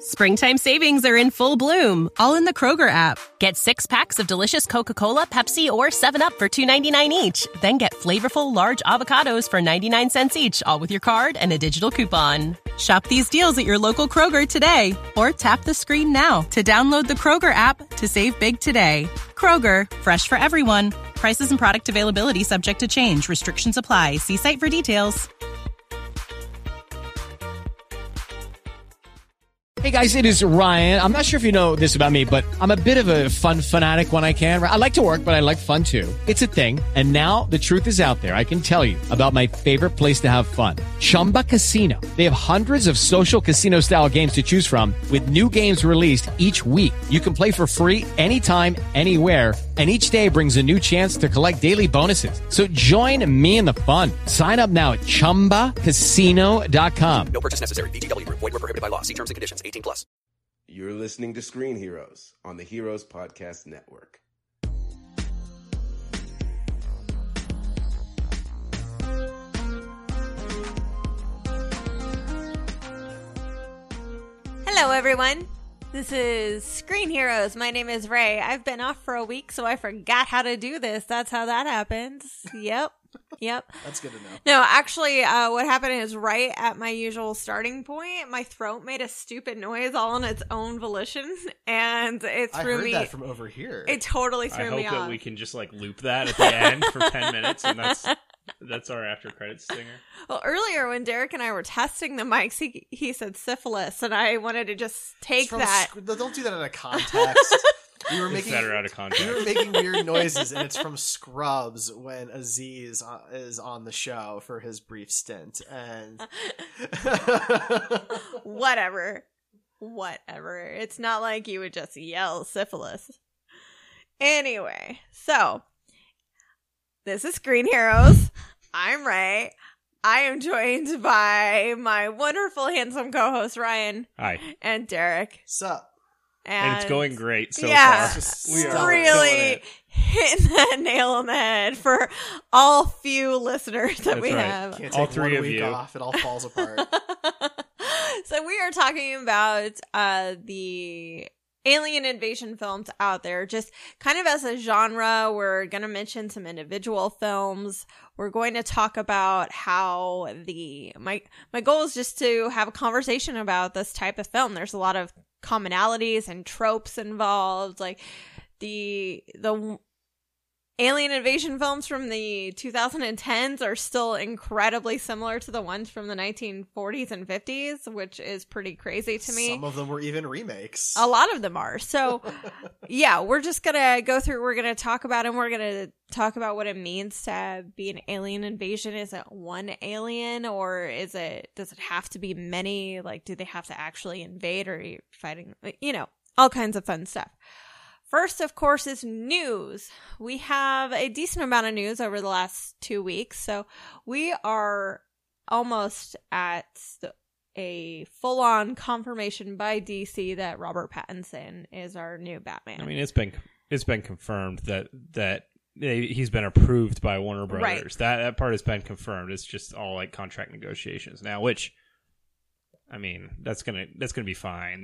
Springtime savings are in full bloom, all in the Kroger app. Get 6 packs of delicious Coca-Cola, Pepsi, or 7-Up for $2.99 each. Then get flavorful large avocados for 99 cents each, all with your card and a digital coupon. Shop these deals at your local Kroger today, or tap the screen now to download the Kroger app to save big today. Kroger, fresh for everyone. Prices and product availability subject to change. Restrictions apply. See site for details. Hey guys, it is Ryan. I'm not sure if you know this about me, but I'm a bit of a fun fanatic when I can. I like to work, but I like fun too. It's a thing. And now the truth is out there. I can tell you about my favorite place to have fun. Chumba Casino. They have hundreds of social casino style games to choose from with new games released each week. You can play for free anytime, anywhere. And each day brings a new chance to collect daily bonuses. So join me in the fun. Sign up now at ChumbaCasino.com. No purchase necessary. VGW Group. Void where prohibited by law. See terms and conditions. 18+. You're listening to Screen Heroes on the Heroes Podcast Network. Hello, everyone. This is Screen Heroes. My name is Ray. I've been off for a week, so I forgot how to do this. That's how that happens. Yep. That's good to know. No, actually, what happened is right at my usual starting point, my throat made a stupid noise all on its own volition, and it threw me. I heard that from over here. It totally threw me off. I hope that we can just loop that at the end for 10 minutes, and that's our after credits stinger. Well, earlier when Derek and I were testing the mics, he said syphilis, and I wanted to just take that. Don't do that in a context. It's better out of context. We were making weird noises, and it's from Scrubs when Aziz is on the show for his brief stint. And Whatever. It's not like you would just yell syphilis. Anyway, so this is Screen Heroes. I'm Ray. I am joined by my wonderful, handsome co-host Ryan. Hi. And Derek. Sup? And it's going great so yeah, far. We are really hitting that nail on the head for all few listeners that we have. Can't all take three 1 of week you off. It all falls apart. So we are talking about the alien invasion films out there, just kind of as a genre. We're going to mention some individual films. We're going to talk about how my goal is just to have a conversation about this type of film. There's a lot of commonalities and tropes involved, like the alien invasion films from the 2010s are still incredibly similar to the ones from the 1940s and 50s, which is pretty crazy to me. Some of them were even remakes. A lot of them are. So yeah, we're just gonna go through, we're gonna talk about, and we're gonna talk about what it means to be an alien invasion. Is it one alien, or does it have to be many? Like, do they have to actually invade, or are you fighting, all kinds of fun stuff. First, of course, is news. We have a decent amount of news over the last 2 weeks, so we are almost at a full-on confirmation by DC that Robert Pattinson is our new Batman. I mean, it's been confirmed that he's been approved by Warner Brothers. Right. That part has been confirmed. It's just all contract negotiations now, which, I mean, that's gonna be fine.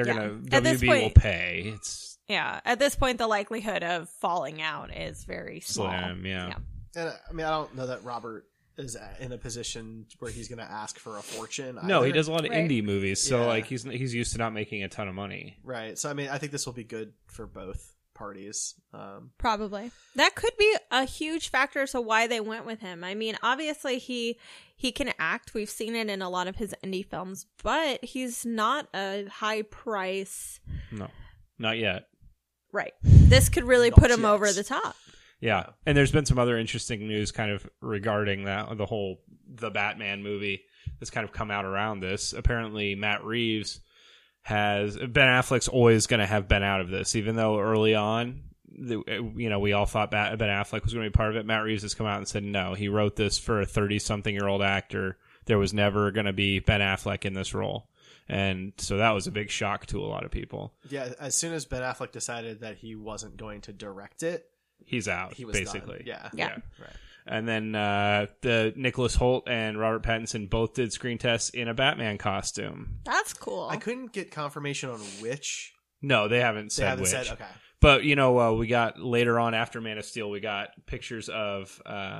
WB will pay. Yeah, at this point, the likelihood of falling out is very small. Slim, yeah. And I mean, I don't know that Robert is in a position where he's going to ask for a fortune. No, either. he does a lot of indie movies, so he's used to not making a ton of money. Right. So I mean, I think this will be good for both parties. Probably. That could be a huge factor to why they went with him. I mean, obviously he can act. We've seen it in a lot of his indie films, but he's not a high price. No, not yet. Right. This could really put him over the top. Yeah. And there's been some other interesting news kind of regarding the Batman movie that's kind of come out around this. Apparently Matt Reeves Ben Affleck's always going to have been out of this, even though early on, we all thought Ben Affleck was going to be part of it. Matt Reeves has come out and said, no, he wrote this for a 30-something-year-old actor. There was never going to be Ben Affleck in this role. And so that was a big shock to a lot of people. Yeah, as soon as Ben Affleck decided that he wasn't going to direct it, he's out, he was basically. Done. Yeah. And then the Nicholas Hoult and Robert Pattinson both did screen tests in a Batman costume. That's cool. I couldn't get confirmation on which. No, they haven't They said haven't which. said, okay. But, we got later on after Man of Steel, we got pictures of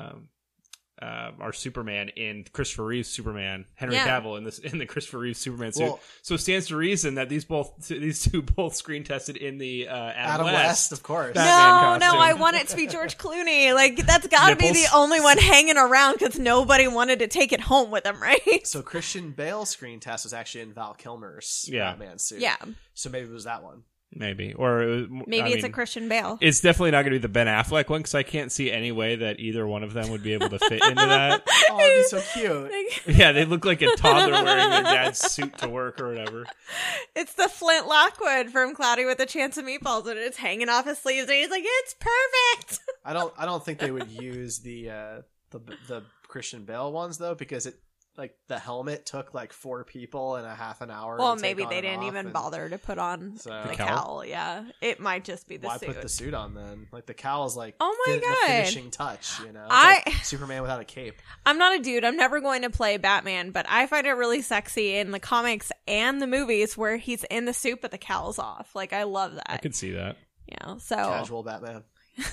our Superman in Christopher Reeve's Superman, Henry Cavill in the Christopher Reeve Superman suit. Well, so it stands to reason that these two both screen tested in the Adam West, of course. Batman No, costume. I want it to be George Clooney. Like, that's gotta be the Nipples. only one hanging around because nobody wanted to take it home with them, right? So Christian Bale's screen test was actually in Val Kilmer's Yeah. Batman suit. Yeah. So maybe it was that one. Maybe. Or it was, Maybe it's a Christian Bale. It's definitely not going to be the Ben Affleck one because I can't see any way that either one of them would be able to fit into that. Oh, it'd be so cute. Yeah, they look like a toddler wearing their dad's suit to work or whatever. It's the Flint Lockwood from Cloudy with a Chance of Meatballs, and it's hanging off his sleeves, and he's like, "It's perfect." I don't think they would use the Christian Bale ones though, because the helmet took like 4 people and a half an hour. Well, to maybe take they on and didn't off, even and bother to put on So- the The cowl. Yeah, it might just be the Why suit. put the suit on then? Like the cowl is like Oh my the God. finishing touch. It's like Superman without a cape. I'm not a dude. I'm never going to play Batman, but I find it really sexy in the comics and the movies where he's in the suit but the cowl's off. Like, I love that. I could see that. Yeah, so Casual Batman.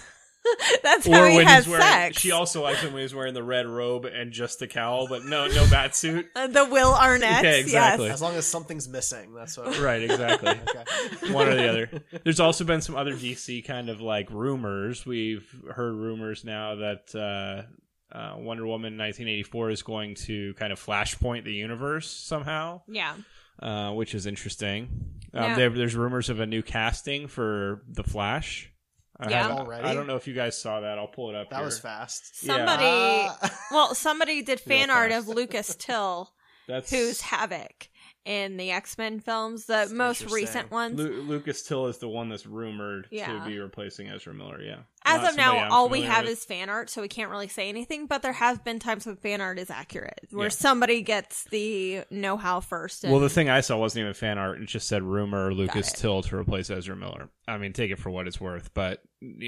that's how he has he's wearing, sex. she also likes him when he's wearing the red robe and just the cowl, but no bat suit. The Will Arnett. Yeah, exactly. Yes. As long as something's missing, that's what. Right, exactly. Okay. One or the other. There's also been some other DC kind of like rumors. We've heard rumors now that Wonder Woman 1984 is going to kind of flashpoint the universe somehow. Yeah. Which is interesting. Yeah. There's rumors of a new casting for The Flash. Yeah. Already? I don't know if you guys saw that. I'll pull it up That here. was fast. Somebody, Ah. somebody did Real fan art fast. of Lucas Till, That's who's Havoc in the X-Men films, the most interesting. recent ones. Lucas Till is the one that's rumored Yeah. to be replacing Ezra Miller. Yeah. As Not of now, somebody I'm all we familiar have with. is fan art, so we can't really say anything, but there have been times when fan art is accurate, where Yeah. somebody gets the know-how first. And Well, the thing I saw wasn't even fan art. It just said rumor Lucas it. Till to replace Ezra Miller. I mean, take it for what it's worth, but,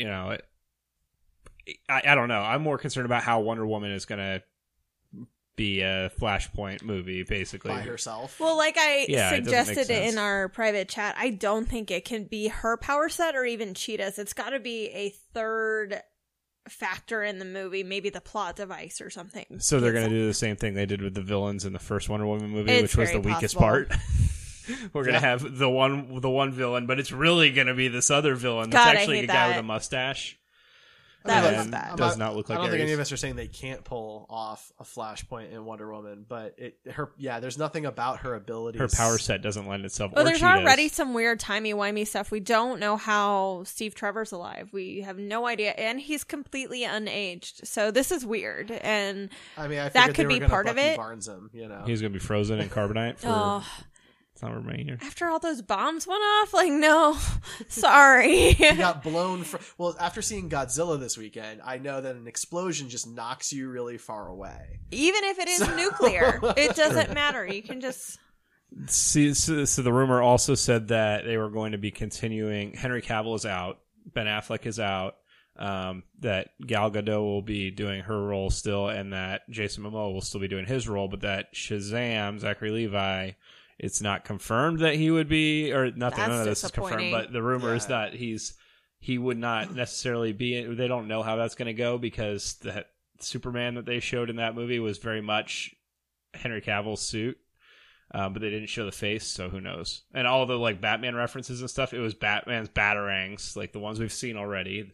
I don't know. I'm more concerned about how Wonder Woman is going to be a Flashpoint movie, basically. By herself. Well, like I Yeah, it doesn't make suggested sense. in our private chat, I don't think it can be her power set or even Cheetah's. It's got to be a third factor in the movie, maybe the plot device or something. So they're going to do the same thing they did with the villains in the first Wonder Woman movie, It's which was the very weakest possible. part. We're going to have the one villain, but it's really going to be this other villain. God, I That's actually hate a guy that. with a mustache. That and was bad. does not look like I don't think Ares. any of us are saying they can't pull off a Flashpoint in Wonder Woman, but there's nothing about her abilities. Her power set doesn't lend itself. Well, or there's Cheetah's. already some weird timey-wimey stuff. We don't know how Steve Trevor's alive. We have no idea. And he's completely unaged. So this is weird. And I mean, I that figured could they be were gonna part of Bucky it. Barnes him, He's going to be frozen in carbonite for oh, summer remainder. after all those bombs went off, like, no, sorry. He got blown. Well, after seeing Godzilla this weekend, I know that an explosion just knocks you really far away. Even if it is nuclear, it doesn't matter. You can just... See, so the rumor also said that they were going to be continuing. Henry Cavill is out. Ben Affleck is out. That Gal Gadot will be doing her role still, and that Jason Momoa will still be doing his role, but that Shazam, Zachary Levi, it's not confirmed that he would be, or nothing. None of this is confirmed, disappointing. but the rumor is that he would not necessarily be. They don't know how that's going to go because the Superman that they showed in that movie was very much Henry Cavill's suit. But they didn't show the face, so who knows? And all the like Batman references and stuff, it was Batman's batarangs, like the ones we've seen already.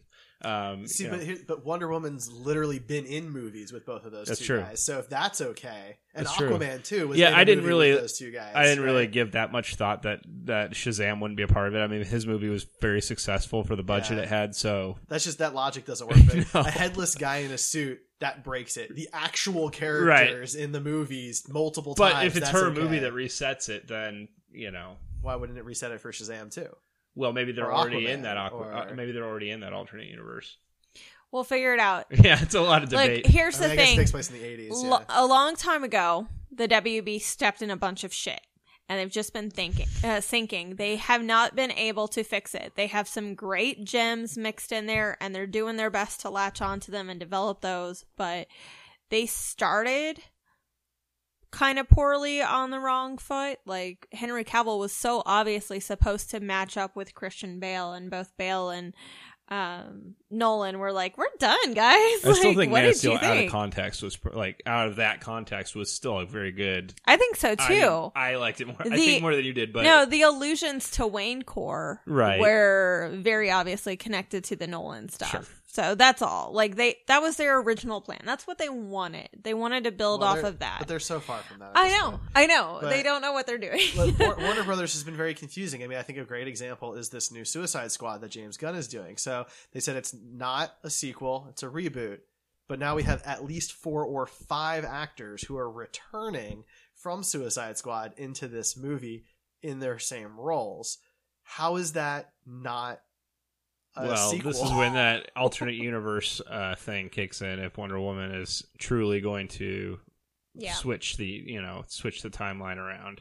But Wonder Woman's literally been in movies with both of those That's two true. guys. So if that's okay, and That's true. Aquaman too was Yeah, in a I didn't movie really- with those two guys. I didn't really right? give that much thought that Shazam wouldn't be a part of it. I mean, his movie was very successful for the budget Yeah. it had, so That's just that logic doesn't work. But No. a headless guy in a suit that breaks it. The actual characters in the movies multiple times. but if it's that's her okay. movie that resets it, then why wouldn't it reset it for Shazam too? well, maybe they're Or already in Aquaman, that or- maybe they're already in that alternate universe. We'll figure it out. Yeah, it's a lot of debate. Like, here's I the guess it thing. takes place in the 80s. Yeah. A long time ago, the WB stepped in a bunch of shit. and they've just been sinking. They have not been able to fix it. They have some great gems mixed in there, and they're doing their best to latch onto them and develop those, but they started kind of poorly on the wrong foot. Like, Henry Cavill was so obviously supposed to match up with Christian Bale, and both Bale and Nolan were like, we're done, guys. I still think what Man of did Steel you out of think? context was out of that context was still a very good. I think so too. I liked it more. I think more than you did, but no, the allusions to Wayne Core Right. were very obviously connected to the Nolan stuff. Sure. So that's all. Like, that was their original plan. That's what they wanted. They wanted to build off of that. But they're so far from that. at I this know. point. I know. But- They don't know what they're doing. Warner Brothers has been very confusing. I mean, I think a great example is this new Suicide Squad that James Gunn is doing. So they said it's not a sequel, it's a reboot. But now we have at least 4 or 5 actors who are returning from Suicide Squad into this movie in their same roles. How is that not a sequel? This is when that alternate universe thing kicks in. If Wonder Woman is truly going to switch the timeline around.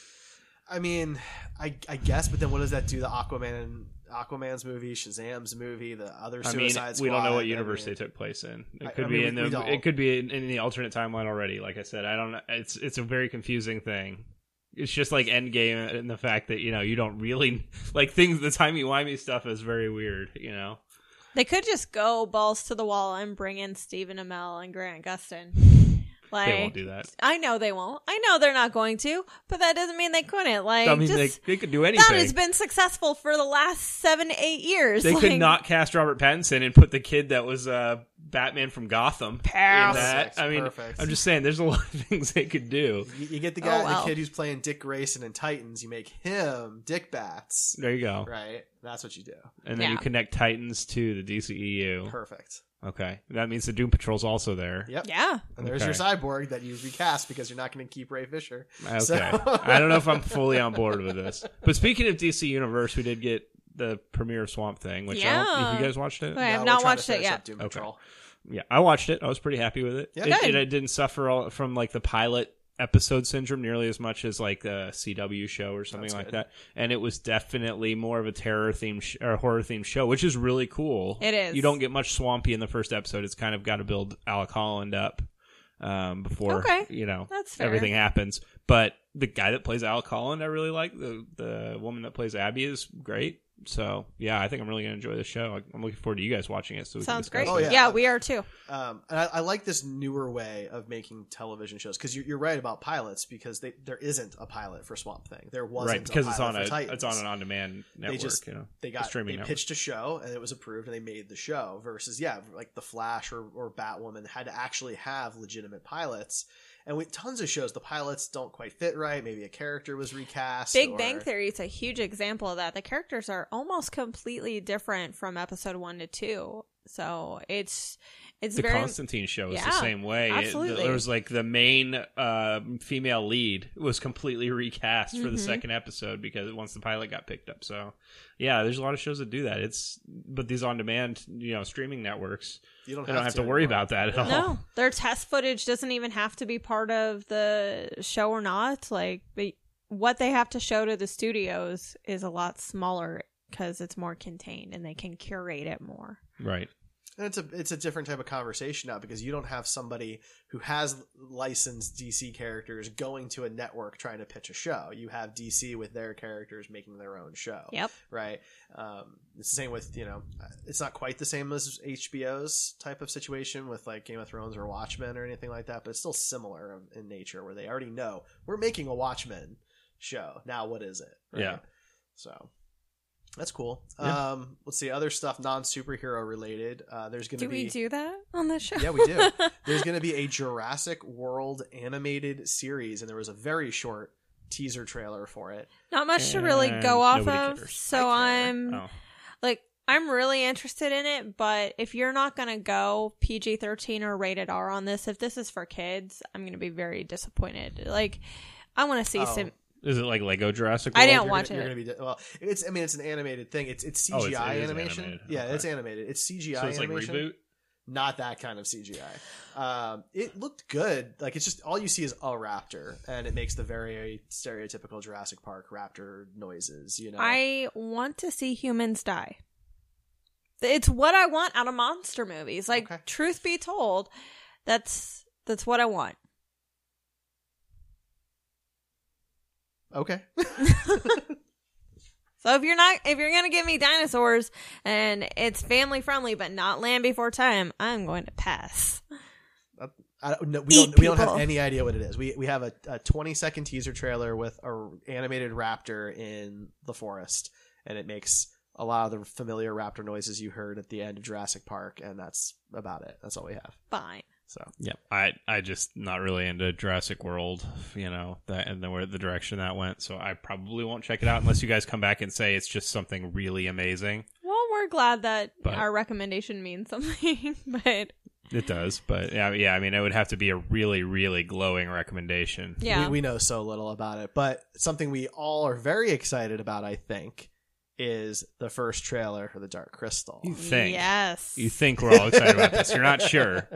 I mean, I guess, but then what does that do to Aquaman's movie, Shazam's movie, the other Suicide Squad? We don't know what universe they took place in. It could be it could be in the alternate timeline already. Like I said, I don't know. It's a very confusing thing. It's just like Endgame and the fact that, you don't really like things. The timey-wimey stuff is very weird, They could just go balls to the wall and bring in Stephen Amell and Grant Gustin. Like, they won't do that. I know they won't. I know they're not going to, but that doesn't mean they couldn't. Like, I mean, they could do anything. That has been successful for the last 7 to 8 years. They could not cast Robert Pattinson and put the kid that was Batman from Gotham in that. I mean, Perfect. I'm just saying, there's a lot of things they could do. You get the kid who's playing Dick Grayson in Titans. You make him Dick Bats. There you go. Right, that's what you do. And then you connect Titans to the DCEU. Perfect. Okay, that means the Doom Patrol's also there. Yep. Yeah. And there's your Cyborg that you recast because you're not going to keep Ray Fisher. Okay. So. I don't know if I'm fully on board with this. But speaking of DC Universe, we did get the premiere of Swamp Thing, which if you guys watched it? I have not watched it yet. Doom Patrol. Yeah, I watched it. I was pretty happy with it. Yeah. It didn't suffer from like the pilot episode syndrome nearly as much as like a CW show or something like that. And it was definitely more of a terror themed or horror themed show, which is really cool. It is. You don't get much Swampy in the first episode. It's kind of got to build Alec Holland up before That's fair. everything happens. But the guy that plays Alec Holland, I really like. The woman that plays Abby is great. So yeah, I think I'm really gonna enjoy this show. I'm looking forward to you guys watching it. So we Sounds can discuss great. it. Yeah, we are too. And I like this newer way of making television shows because you're right about pilots because there isn't a pilot for Swamp Thing. There wasn't right because a pilot for Titans. it's on an on-demand network. They pitched a show and it was approved and they made the show. Versus like The Flash or Batwoman had to actually have legitimate pilots. And with tons of shows, the pilots don't quite fit right. Maybe a character was recast. Big Bang Theory is a huge example of that. The characters are almost completely different from episode 1 to 2. So it's the very... Constantine show is the same way. Absolutely. There was like the main female lead was completely recast for the second episode because once the pilot got picked up. So yeah, there's a lot of shows that do that. But these on-demand, streaming networks, they don't have to worry about that at all. No, their test footage doesn't even have to be part of the show or not. Like, what they have to show to the studios is a lot smaller because it's more contained and they can curate it more. Right. And it's a different type of conversation now because you don't have somebody who has licensed DC characters going to a network trying to pitch a show. You have DC with their characters making their own show. Yep. Right. It's the same with, it's not quite the same as HBO's type of situation with like Game of Thrones or Watchmen or anything like that, but it's still similar in nature where they already know we're making a Watchmen show. Now what is it? Right? Yeah. So that's cool. Yeah. Let's see other stuff non-superhero related. There's going to be. Do we do that on the show? Yeah, we do. There's going to be a Jurassic World animated series, and there was a very short teaser trailer for it. Not much to really go off nobody of. cares. So I'm Oh. I'm really interested in it, but if you're not going to go PG-13 or rated R on this, if this is for kids, I'm going to be very disappointed. Like, I want to see some. Is it like Lego Jurassic World? I didn't watch it. You're gonna be it's an animated thing. It's CGI it is animation. animated. Yeah, Okay. it's animated. It's CGI So it's like animation. reboot? not that kind of CGI. It looked good. Like, it's just all you see is a raptor, and it makes the very stereotypical Jurassic Park raptor noises. You know, I want to see humans die. It's what I want out of monster movies. Like, Okay. truth be told, that's what I want. Okay. So if you're gonna give me dinosaurs and it's family friendly but not Land Before Time, I'm going to pass. I don't know. Eat We don't have people. any idea what it is. We have a 20-second teaser trailer with a animated raptor in the forest, and it makes a lot of the familiar raptor noises you heard at the end of Jurassic Park, and that's about it. That's all we have. Fine. So Yeah, I just not really into Jurassic World, you know, that and the direction that went. So I probably won't check it out unless you guys come back and say it's just something really amazing. Well, we're glad that But- our recommendation means something, but It does, but yeah, I mean, it would have to be a really, really glowing recommendation. yeah. we know so little about it, but something we all are very excited about, I think, is the first trailer for The Dark Crystal. You think? Yes. You think we're all excited about this? You're not sure.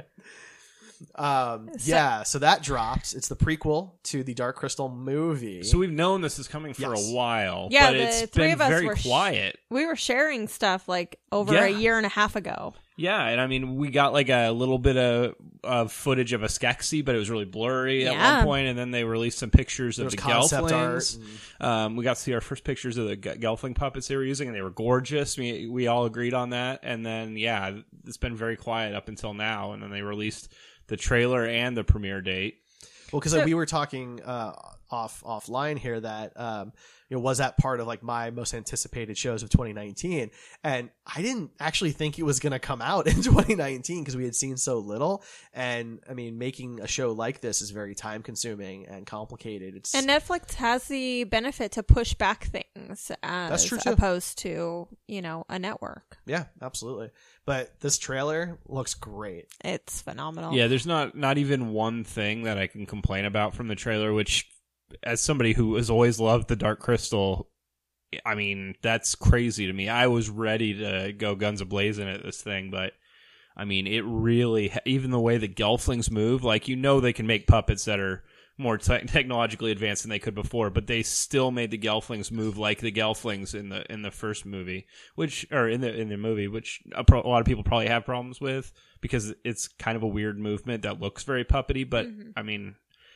So that dropped. It's the prequel to the Dark Crystal movie. So we've known this is coming for Yes. a while, Yeah, but the it's three been of us very were quiet. We were sharing stuff like over Yeah. a year and a half ago. Yeah, and I mean, we got like a little bit of footage of a Skeksis, but it was really blurry at Yeah. one point, and then they released some pictures There of was the concept Gelflings. art We got to see our first pictures of the Gelfling puppets they were using, and they were gorgeous. We all agreed on that, and then, yeah, it's been very quiet up until now, and then they released the trailer and the premiere date. Well, because we were talking offline here that was that part of like my most anticipated shows of 2019, and I didn't actually think it was going to come out in 2019 because we had seen so little. And I mean, making a show like this is very time consuming and complicated. It's And Netflix has the benefit to push back things as true, too. opposed to, a network. yeah, absolutely. But this trailer looks great. It's phenomenal. Yeah, there's not even one thing that I can complain about from the trailer, which, as somebody who has always loved the Dark Crystal, I mean, that's crazy to me. I was ready to go guns a-blazing at this thing, but I mean, it really, even the way the Gelflings move, like, they can make puppets that are more technologically advanced than they could before, but they still made the Gelflings move like the Gelflings in the first movie, which in the movie, which a lot of people probably have problems with because it's kind of a weird movement that looks very puppety. But I mean,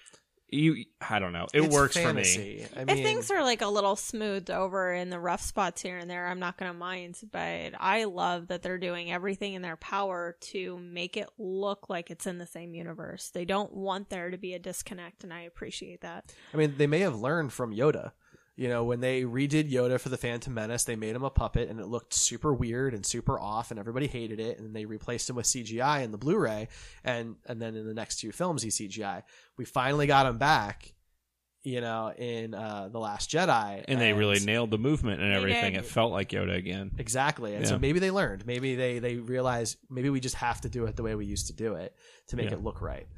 I don't know, it works fantasy. for me. I mean, If things are like a little smoothed over in the rough spots here and there, I'm not going to mind. But I love that they're doing everything in their power to make it look like it's in the same universe. They don't want there to be a disconnect, and I appreciate that. I mean, they may have learned from Yoda. When they redid Yoda for the Phantom Menace, they made him a puppet, and it looked super weird and super off, and everybody hated it. And they replaced him with CGI in the Blu-ray, and then in the next two films, he's CGI. We finally got him back, in The Last Jedi, And they really nailed the movement and They everything. did. It felt like Yoda again. exactly. And so Yeah. maybe they learned. Maybe they realized maybe we just have to do it the way we used to do it to make Yeah. it look right.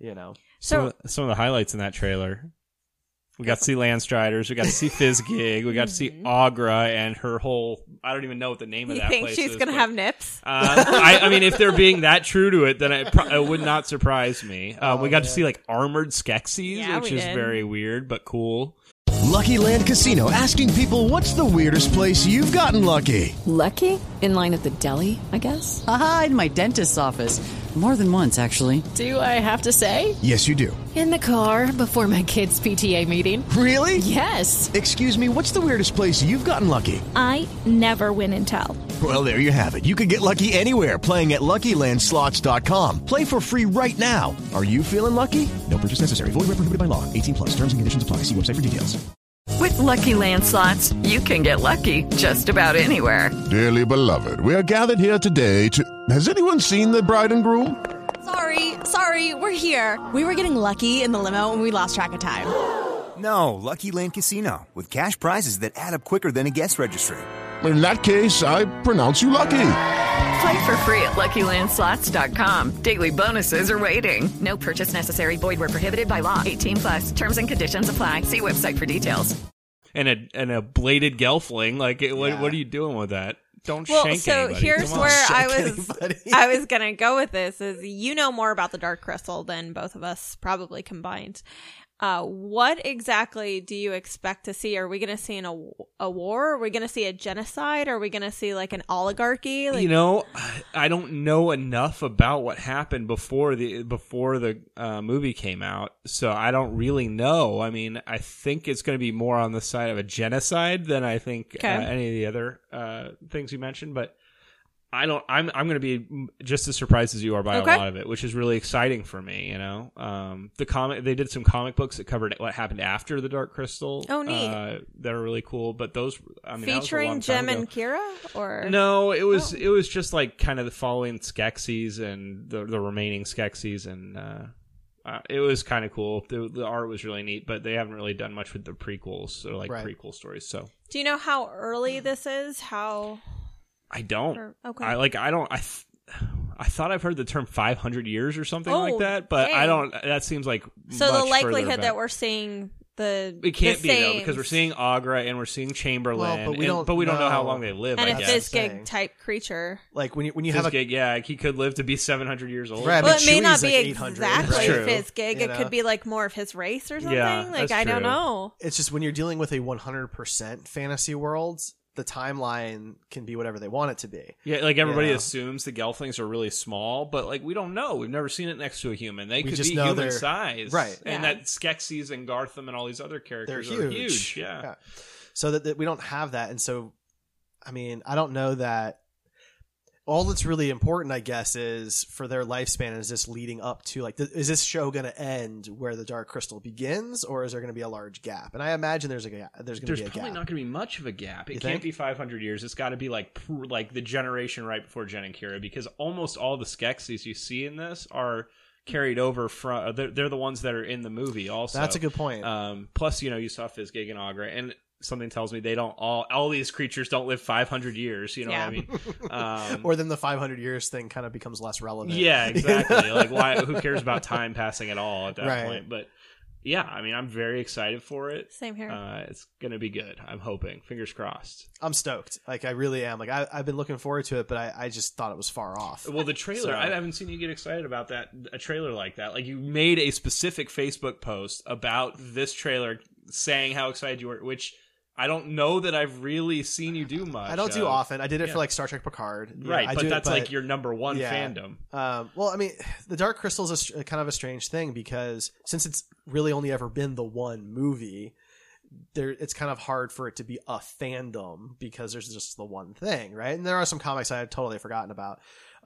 So Some of the highlights in that trailer. We got to see Landstriders. We got to see Fizzgig. We got to see Aughra and her whole. I don't even know what the name of you that think place she's is, going to but- have nips? I mean, if they're being that true to it, then it would not surprise me. We got to see like armored Skeksis, Yeah, which we is did. very weird but cool. Lucky Land Casino, asking people, what's the weirdest place you've gotten lucky? Lucky? In line at the deli, I guess? Aha, in my dentist's office. More than once, actually. Do I have to say? Yes, you do. In the car before my kids' PTA meeting. Really? Yes. Excuse me, what's the weirdest place you've gotten lucky? I never win and tell. Well, there you have it. You can get lucky anywhere, playing at LuckyLandSlots.com. Play for free right now. Are you feeling lucky? No purchase necessary. Void where prohibited by law. 18+. Terms and conditions apply. See website for details. With Lucky Land Slots, you can get lucky just about anywhere. Dearly beloved, we are gathered here today to... Has anyone seen the bride and groom? Sorry, we're here. We were getting lucky in the limo and we lost track of time. No, Lucky Land Casino, with cash prizes that add up quicker than a guest registry. In that case, I pronounce you lucky. Play for free at LuckyLandSlots.com. Daily bonuses are waiting. No purchase necessary. Void where prohibited by law. 18+. Terms and conditions apply. See website for details. And a bladed Gelfling. Like, what are you doing with that? Don't Well, shank so anybody. here's Come on. where Anybody. I was gonna go with this is you know more about the Dark Crystal than both of us probably combined. What exactly do you expect to see? Are we going to see a war? Are we going to see a genocide? Are we going to see like an oligarchy? Like, You know, I don't know enough about what happened before the movie came out, so I don't really know. I mean, I think it's going to be more on the side of a genocide than I think any of the other things you mentioned, but I don't. I'm going to be just as surprised as you are by a lot of it, which is really exciting for me. You know, they did some comic books that covered what happened after the Dark Crystal. Oh, neat! That are really cool. But those, I mean, featuring Jem and Kira, or no, it was just like kind of the following Skeksis and the remaining Skeksis, and it was kind of cool. The art was really neat, but they haven't really done much with the prequels or like prequel stories. So, do you know how early this is? How? I don't. Okay. I thought I've heard the term 500 years or something like that, but dang. I don't. That seems like So much the likelihood further that back. we're seeing it can't the be though, because we're seeing Agra and we're seeing Chamberlain, Well, but we don't know how long they live. and I a guess. Fizzgig type creature. Like when you have Fizzgig, he could live to be 700 years old. Right, Well, it may not Chewie's be like 800, exactly right? Fizzgig. You It know? could be like more of his race or something. Yeah, like that's I don't true. know. It's just when you're dealing with a 100% fantasy world, the timeline can be whatever they want it to be. Yeah, like everybody Yeah. assumes the Gelflings are really small, but like we don't know. We've never seen it next to a human. They We could just be know human they're- size, right. And Yeah. that Skeksis and Gartham and all these other characters They're are huge. huge. Yeah. So that we don't have that. And so, I mean, I don't know that all that's really important, I guess, is for their lifespan is this leading up to like, is this show going to end where the Dark Crystal begins, or is there going to be a large gap? And I imagine there's going to be a There's gap. probably not going to be much of a gap. It You can't think? be 500 years. It's got to be like the generation right before Jen and Kira, because almost all the Skeksis you see in this are carried over from. They're the ones that are in the movie. Also, That's a good point. Plus, you saw Fizzgig and Agra, and something tells me they don't all these creatures don't live 500 years. You know what I mean? Or then the 500 years thing kind of becomes less relevant. Yeah, exactly. Like, why? Who cares about time passing at all at that Right. point? But yeah, I mean, I'm very excited for it. Same here. It's gonna be good. I'm hoping. Fingers crossed. I'm stoked. Like, I really am. Like, I've been looking forward to it, but I just thought it was far off. Well, the trailer, So- I haven't seen you get excited about that. A trailer like that. Like, you made a specific Facebook post about this trailer saying how excited you were, which I don't know that I've really seen you do much. I don't do often. I did it Yeah. for like Star Trek Picard. Right, I but do it, that's like your number one fandom. Well, I mean, the Dark Crystal is kind of a strange thing because since it's really only ever been the one movie, it's kind of hard for it to be a fandom because there's just the one thing, right? And there are some comics I had totally forgotten about.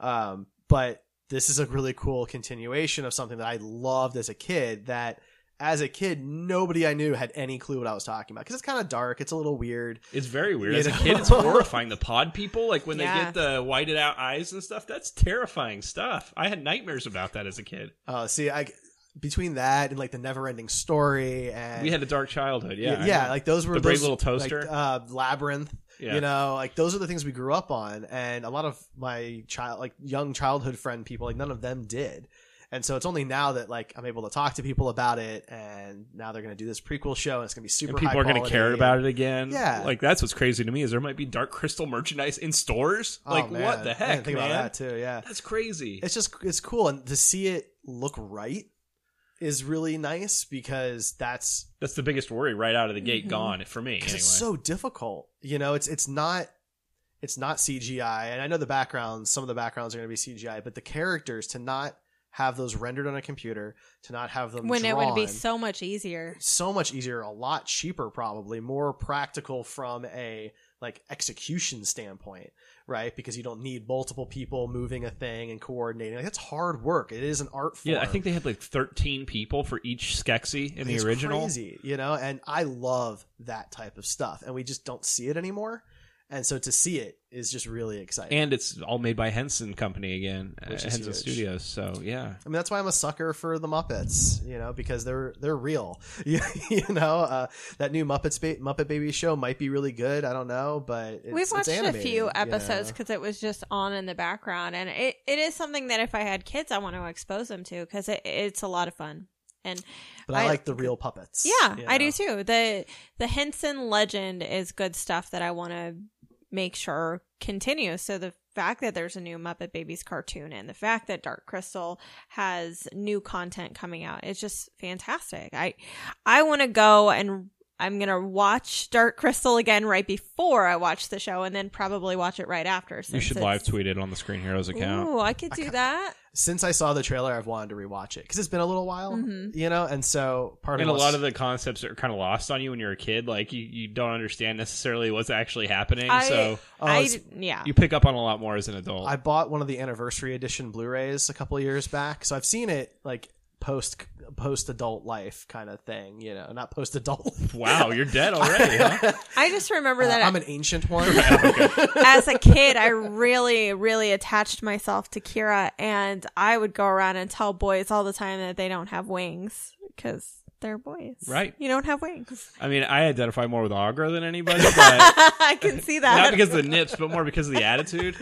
But this is a really cool continuation of something that I loved as a kid that as a kid, nobody I knew had any clue what I was talking about because it's kind of dark. It's a little weird. It's very weird. You As a know? kid, it's horrifying. The pod people, like when they Yeah. get the whited out eyes and stuff, that's terrifying stuff. I had nightmares about that as a kid. See, between that and like the never ending story and We had a dark childhood, yeah. yeah, like those were The Brave those, Little Toaster. like, Labyrinth. Yeah. You know, like those are the things we grew up on, and a lot of my young childhood friend people, like none of them did. And so it's only now that like I'm able to talk to people about it, and now they're going to do this prequel show, and it's going to be super. And people high are going to quality. care about it again. Yeah. Like, that's what's crazy to me is there might be Dark Crystal merchandise in stores. Oh, Like, man. what the I heck, didn't think man? about that too. Yeah, That's crazy. it's cool, and to see it look right is really nice because that's the biggest worry right out of the gate gone for me, anyway. it's so difficult. You know, it's not CGI, and I know some of the backgrounds are going to be CGI, but the characters to not have those rendered on a computer, to not have them When it would be drawn, so much easier. so much easier, a lot cheaper, probably more practical from a like execution standpoint, right? Because you don't need multiple people moving a thing and coordinating. Like, that's hard work. It is an art form. Yeah, I think they had like 13 people for each Skeksis in the It's original. crazy, you know, and I love that type of stuff, and we just don't see it anymore. And so to see it is just really exciting. And it's all made by Henson Company again, Which is Henson huge. Studios. So yeah, I mean, that's why I'm a sucker for the Muppets, you know, because they're real. You know, that new Muppet Baby show might be really good. I don't know, but We've watched a animated, few you episodes know? because it was just on in the background, and it is something that if I had kids, I want to expose them to because it's a lot of fun. But I like the real puppets. Yeah, you I know? do too. The Henson legend is good stuff that I want to make sure continues. So the fact that there's a new Muppet Babies cartoon and the fact that Dark Crystal has new content coming out, it's just fantastic. I want to go, and I'm going to watch Dark Crystal again right before I watch the show, and then probably watch it right after. You should live tweet it on the Screen Heroes account. Ooh, I could do that. Since I saw the trailer, I've wanted to rewatch it because it's been a little while, you know, and so a lot of the concepts are kind of lost on you when you're a kid. Like you don't understand necessarily what's actually happening. You pick up on a lot more as an adult. I bought one of the anniversary edition Blu-rays a couple of years back, so I've seen it like post adult life kind of thing, you know, not post adult. Wow, you're dead already, huh? I just remember that I'm an ancient one. As a kid, I really, really attached myself to Kira, and I would go around and tell boys all the time that they don't have wings because they're boys. Right. You don't have wings. I mean, I identify more with Augur than anybody, but I can see that. Not because of the nips, but more because of the attitude.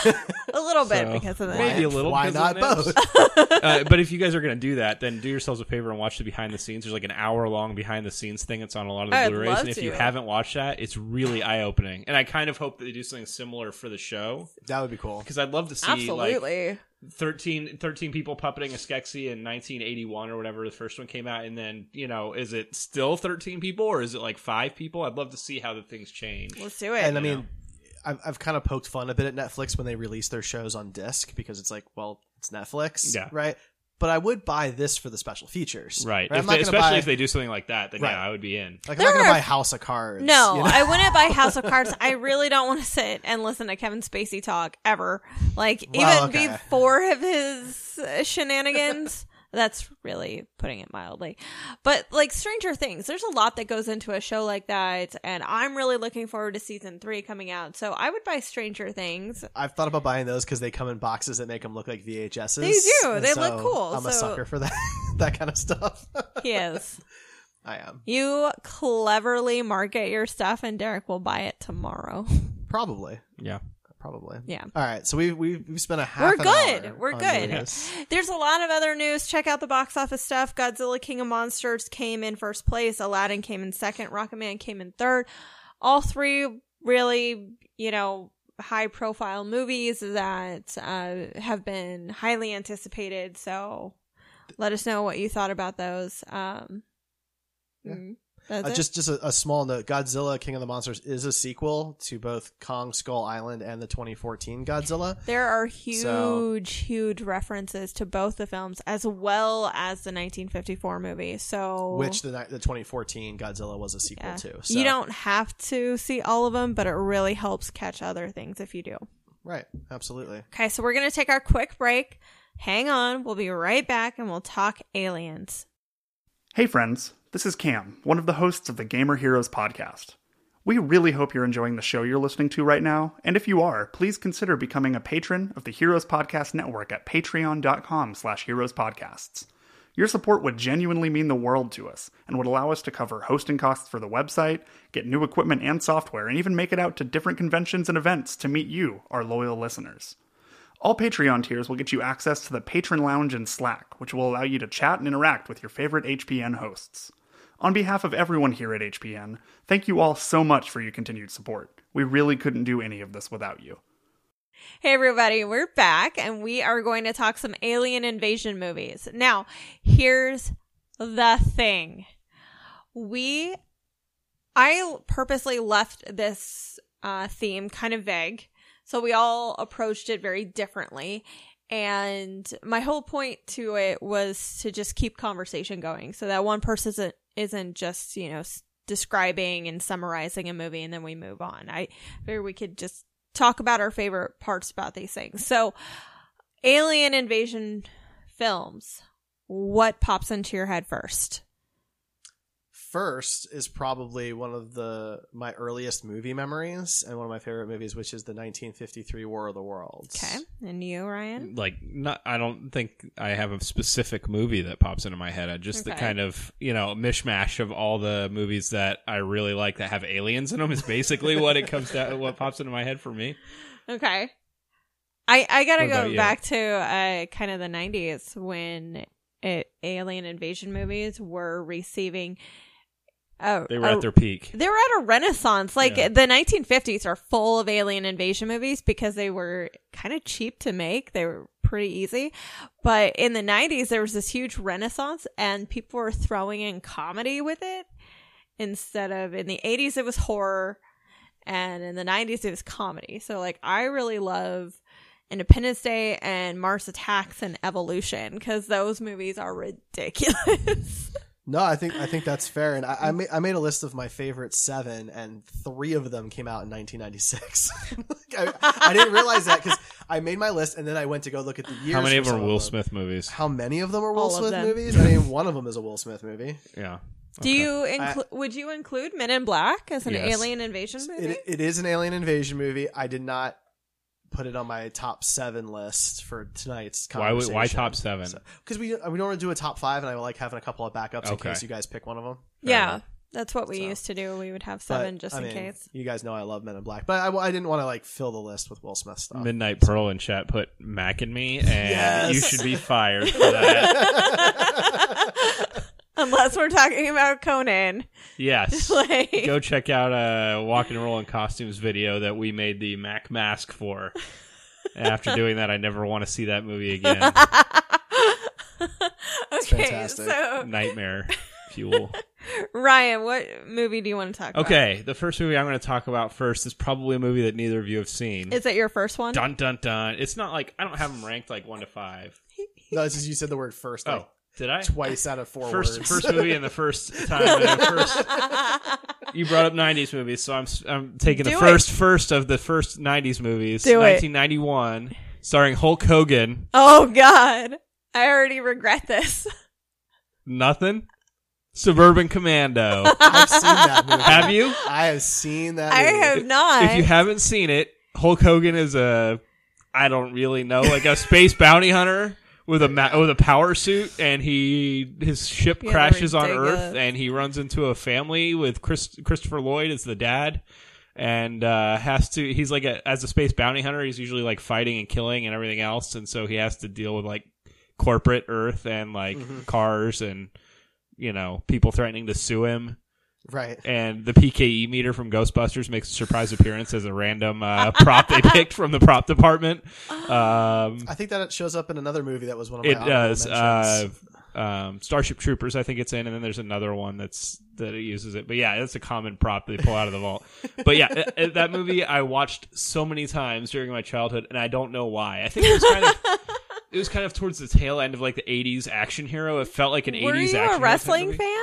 A little bit because of that. Maybe a little. Why not both? But if you guys are going to do that, then do yourselves a favor and watch the behind the snes. There's like an hour-long behind the scenes thing. It's on a lot of the Blu-rays, and if you haven't watched that, it's really eye-opening. And I kind of hope that they do something similar for the show. That would be cool. Because I'd love to see absolutely. 13 people puppeting a Skeksis in 1981 or whatever the first one came out, and then, you know, is it still 13 people or is it like 5 people? I'd love to see how the things change. Let's do it. And I mean, I've kind of poked fun a bit at Netflix when they release their shows on disc because it's like, well, it's Netflix, right? But I would buy this for the special features, right? Especially if they do something like that, then yeah, I would be in. Like, I'm not going to buy House of Cards. No, you know? I wouldn't buy House of Cards. I really don't want to sit and listen to Kevin Spacey talk ever. Like, before of his shenanigans. That's really putting it mildly. But like Stranger Things, there's a lot that goes into a show like that, and I'm really looking forward to season 3 coming out. So I would buy Stranger Things. I've thought about buying those because they come in boxes that make them look like VHSs. They do. They look cool. I'm a sucker for that that kind of stuff. He is. I am. You cleverly market your stuff, and Derek will buy it tomorrow. Probably. Yeah. Probably. Yeah. All right. So we've spent a half an hour. We're good. There's a lot of other news. Check out the box office stuff. Godzilla King of Monsters came in first place. Aladdin came in second. Rocketman came in third. All 3 really, you know, high profile movies that have been highly anticipated. So let us know what you thought about those. Just a small note. Godzilla King of the Monsters is a sequel to both Kong Skull Island and the 2014 Godzilla. There are huge references to both the films as well as the 1954 movie. So which the 2014 Godzilla was a sequel to. So. You don't have to see all of them, but it really helps catch other things if you do. Right. Absolutely. Okay, so we're going to take our quick break. Hang on. We'll be right back and we'll talk aliens. Hey friends. This is Cam, one of the hosts of the Gamer Heroes podcast. We really hope you're enjoying the show you're listening to right now, and if you are, please consider becoming a patron of the Heroes Podcast Network at patreon.com/heroespodcasts. Your support would genuinely mean the world to us, and would allow us to cover hosting costs for the website, get new equipment and software, and even make it out to different conventions and events to meet you, our loyal listeners. All Patreon tiers will get you access to the Patron Lounge and Slack, which will allow you to chat and interact with your favorite HPN hosts. On behalf of everyone here at HPN, thank you all so much for your continued support. We really couldn't do any of this without you. Hey everybody, we're back and we are going to talk some alien invasion movies. Now, here's the thing. I purposely left this theme kind of vague, so we all approached it very differently. And my whole point to it was to just keep conversation going so that one person isn't just, you know, describing and summarizing a movie and then we move on. I figured we could just talk about our favorite parts about these things. So, alien invasion films, what pops into your head first? First is probably one of my earliest movie memories and one of my favorite movies, which is the 1953 War of the Worlds. Okay. And you, Ryan? I don't think I have a specific movie that pops into my head. The kind of, you know, mishmash of all the movies that I really like that have aliens in them is basically what pops into my head for me. Okay. I gotta go back to kind of the 90s when alien invasion movies were receiving They were at their peak. They were at a renaissance. Like the 1950s are full of alien invasion movies because they were kind of cheap to make. They were pretty easy. But in the 90s, there was this huge renaissance and people were throwing in comedy with it instead of in the 80s, it was horror. And in the 90s, it was comedy. So like, I really love Independence Day and Mars Attacks and Evolution because those movies are ridiculous. No, I think that's fair, and I made a list of my favorite 7, and 3 of them came out in 1996. I didn't realize that because I made my list, and then I went to go look at the years. How many of them are Will Smith movies? How many of them are Will Smith movies? I mean, one of them is a Will Smith movie. Yeah. Do you would you include Men in Black as an alien invasion movie? It is an alien invasion movie. I did not put it on my top 7 list for tonight's conversation. Why top 7? Because we don't want to do a top 5, and I like having a couple of backups in case you guys pick one of them. Yeah, that's what we used to do. We would have 7 just in case. You guys know I love Men in Black, but I didn't want to like fill the list with Will Smith stuff. Midnight Pearl in chat put Mac and me, and you should be fired for that. Unless we're talking about Conan. Yes. Go check out a Walk and Roll in Costumes video that we made the Mac mask for. And after doing that, I never want to see that movie again. Okay, so nightmare fuel. Ryan, what movie do you want to talk about? Okay, the first movie I'm going to talk about first is probably a movie that neither of you have seen. Is it your first one? Dun, dun, dun. It's not like, I don't have them ranked like 1 to 5. No, it's just you said the word first. Like, did I? Twice out of 4 words. First movie and the first time. You brought up 90s movies, so I'm taking the first of the first 90s movies. 1991, starring Hulk Hogan. Oh, God. I already regret this. Nothing? Suburban Commando. I've seen that movie. Have you? I have seen that movie. I have not. If you haven't seen it, Hulk Hogan is I don't really know, like a space bounty hunter with a power suit, and his ship crashes on Earth, and he runs into a family with Christopher Lloyd as the dad, and he's like as a space bounty hunter, he's usually like fighting and killing and everything else, and so he has to deal with like corporate Earth and like cars and people threatening to sue him. Right. And the PKE meter from Ghostbusters makes a surprise appearance as a random prop they picked from the prop department. I think that it shows up in another movie that was one of my honorable mentions. Starship Troopers, I think it's in, and then there's another one that it uses it. But yeah, that's a common prop they pull out of the vault. But yeah, that movie I watched so many times during my childhood, and I don't know why. I think it was kind of towards the tail end of like the 80s action hero. It felt like an 80s action hero. Were you a wrestling fan?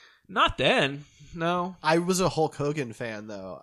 Not then. No, I was a Hulk Hogan fan though.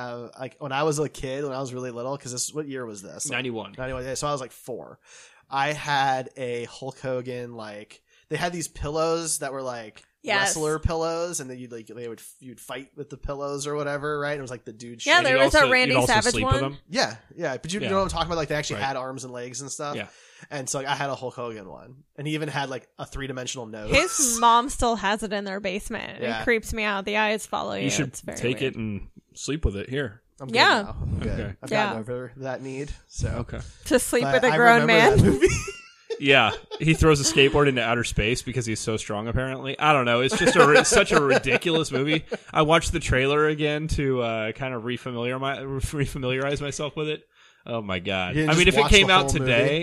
When I was a kid, when I was really little, because what year was this? 91. 91. Yeah, so I was like 4. I had a Hulk Hogan they had these pillows that were like wrestler pillows, and then you'd fight with the pillows or whatever, right? It was like the dude. Yeah, there was a Randy Savage one. Yeah, but you know what I'm talking about? Like they actually had arms and legs and stuff. Yeah. And so I had a Hulk Hogan one, and he even had like a 3-dimensional nose. His mom still has it in their basement. Yeah. It creeps me out. The eyes follow you. You should take it and sleep with it here. I'm good now. I'm good. Okay. I've gotten over that need. So to sleep with a grown man. Yeah, he throws a skateboard into outer space because he's so strong. Apparently, I don't know. It's just such a ridiculous movie. I watched the trailer again to kind of refamiliarize myself with it. Oh my God! I mean, if it came out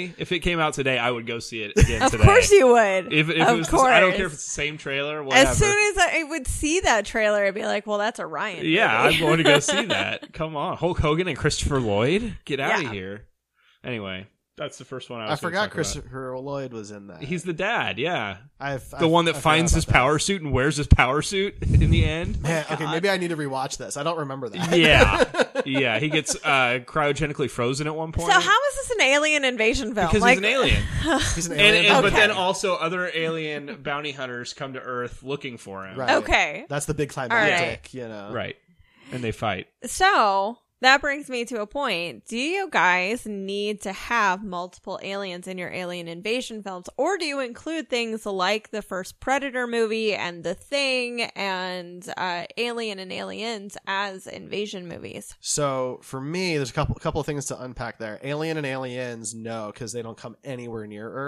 today, I would go see it again today. Of course you would. If it was, I don't care if it's the same trailer. Whatever. As soon as I would see that trailer, I'd be like, "Well, that's a Ryan." Yeah, movie. I'm going to go see that. Come on, Hulk Hogan and Christopher Lloyd, get out of here. Anyway, that's the first one I forgot Christopher Lloyd was in that. He's the dad. Yeah, the one that finds his power suit and wears his power suit in the end. Man, okay, maybe I need to rewatch this. I don't remember that. Yeah, he gets cryogenically frozen at one point. So how is this an alien invasion film? Because he's an alien. He's an alien. But then also other alien bounty hunters come to Earth looking for him. Right. Okay. That's the big climactic, Right. And they fight. So that brings me to a point. Do you guys need to have multiple aliens in your alien invasion films? Or do you include things like the first Predator movie and The Thing and Alien and Aliens as invasion movies? So for me, there's a couple of things to unpack there. Alien and Aliens, no, because they don't come anywhere near Earth.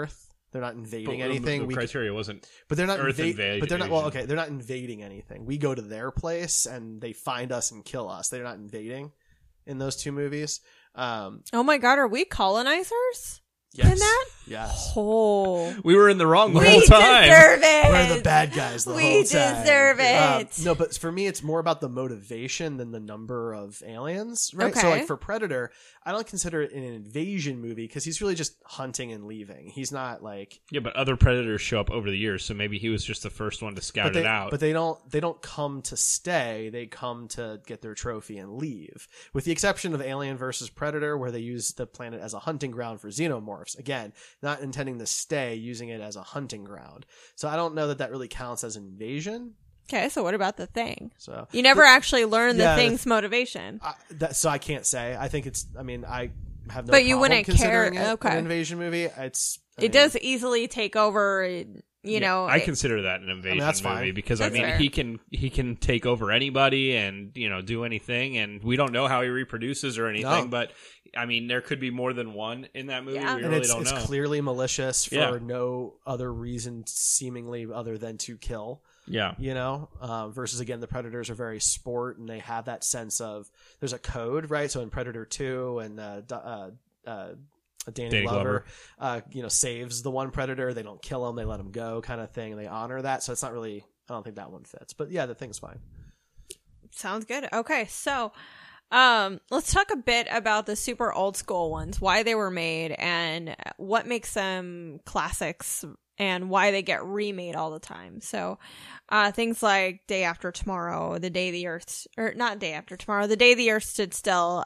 They're not invading But anything. The criteria wasn't. But they're not Earth invading. But they're not. Well, invasion. okay, they're not invading anything. We go to their place and they find us and kill us. They're not invading in those two movies. Oh my God, are we colonizers? Yes. In that? Yes. Oh. We were in the wrong the We whole time. deserve it. We're the bad guys the whole time. We deserve it. No, but for me, it's more about the motivation than the number of aliens, right? So, Okay. like, for Predator, I don't consider it an invasion movie because he's really just hunting and leaving. He's not, like... Yeah, but other predators show up over the years, so maybe he was just the first one to scout it out. But they don't come to stay. They come to get their trophy and leave. With the exception of Alien versus Predator, where they use the planet as a hunting ground for xenomorphs. Again, not intending to stay, using it as a hunting ground. So I don't know that really counts as invasion. Okay, so what about the Thing? So you never actually learn the yeah, Thing's motivation. So I can't say. I think it's... I mean, I have no But you problem wouldn't care. considering it Okay. an invasion movie. It does easily take over... You know, I consider that an invasion that's movie fine. because That's fair. he can take over anybody and do anything, and we don't know how he reproduces or anything. No. But I mean, there could be more than one in that movie. Yeah. We And really don't it's know. clearly malicious for Yeah. no other reason, seemingly other than to kill. Yeah. Versus again, the Predators are very sport, and they have that sense of there's a code, right? So in Predator 2 and Danny Glover, saves the one Predator. They don't kill him; they let him go, kind of thing. And they honor that, so it's not really. I don't think that one fits, but yeah, the Thing's fine. Sounds good. Okay, so let's talk a bit about the super old school ones, why they were made, and what makes them classics, and why they get remade all the time. So things like Day After Tomorrow, The Day the Earth, or not Day After Tomorrow, The Day the Earth Stood Still,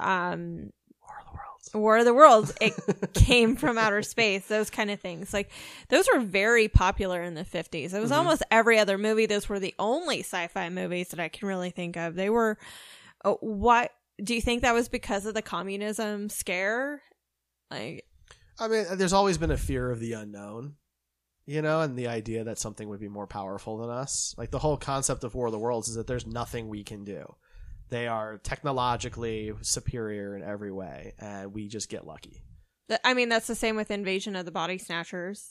War of the Worlds. It came from outer space, those kind of things. Like, those were very popular in the 50s. It was almost every other movie. Those were the only sci-fi movies that I can really think of. They were, what, do you think that was because of the communism scare? Like, I mean, there's always been a fear of the unknown, and the idea that something would be more powerful than us. Like, the whole concept of War of the Worlds is that there's nothing we can do. They are technologically superior in every way, and we just get lucky. I mean, that's the same with Invasion of the Body Snatchers.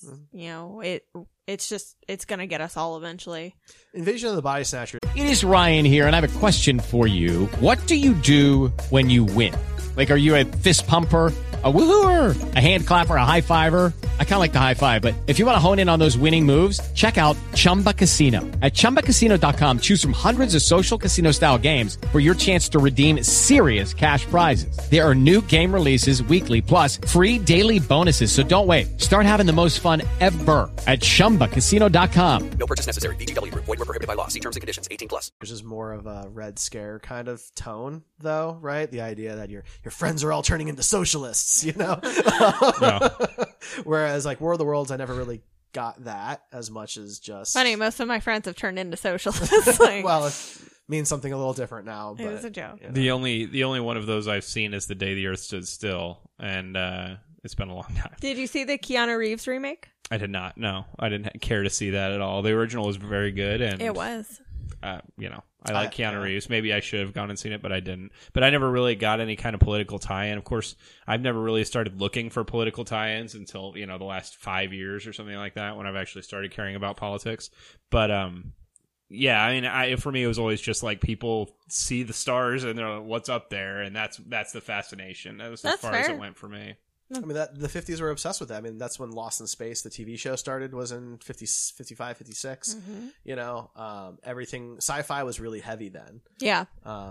It's going to get us all eventually. Invasion of the Body Snatchers. It is Ryan here, and I have a question for you. What do you do when you win? Like, are you a fist pumper, a woohooer, a hand clapper, a high fiver? I kind of like the high five, but if you want to hone in on those winning moves, check out Chumba Casino. At ChumbaCasino.com, choose from hundreds of social casino style games for your chance to redeem serious cash prizes. There are new game releases weekly, plus free daily bonuses. So don't wait. Start having the most fun ever at ChumbaCasino.com. No purchase necessary. VGW Group. Void where prohibited by law. See terms and conditions. 18+. This is more of a Red Scare kind of tone, though, right? The idea that your friends are all turning into socialists, No. Whereas, like, War of the Worlds, I never really got that as much as just... Funny, most of my friends have turned into socialists. Like, well, it means something a little different now. But, it was a joke. The only one of those I've seen is The Day the Earth Stood Still, and it's been a long time. Did you see the Keanu Reeves remake? I did not. No, I didn't care to see that at all. The original was very good, and It was. I like Keanu Reeves. Maybe I should have gone and seen it, but I didn't. But I never really got any kind of political tie-in. Of course, I've never really started looking for political tie-ins until, the last 5 years or something like that, when I've actually started caring about politics. But, yeah, I mean, for me, it was always just like people see the stars and they're like, what's up there? And that's the fascination. That was as far as it went for me. I mean, the 50s were obsessed with that. I mean, that's when Lost in Space, the TV show, started, was in 55, 56. Everything, sci-fi was really heavy then. Yeah.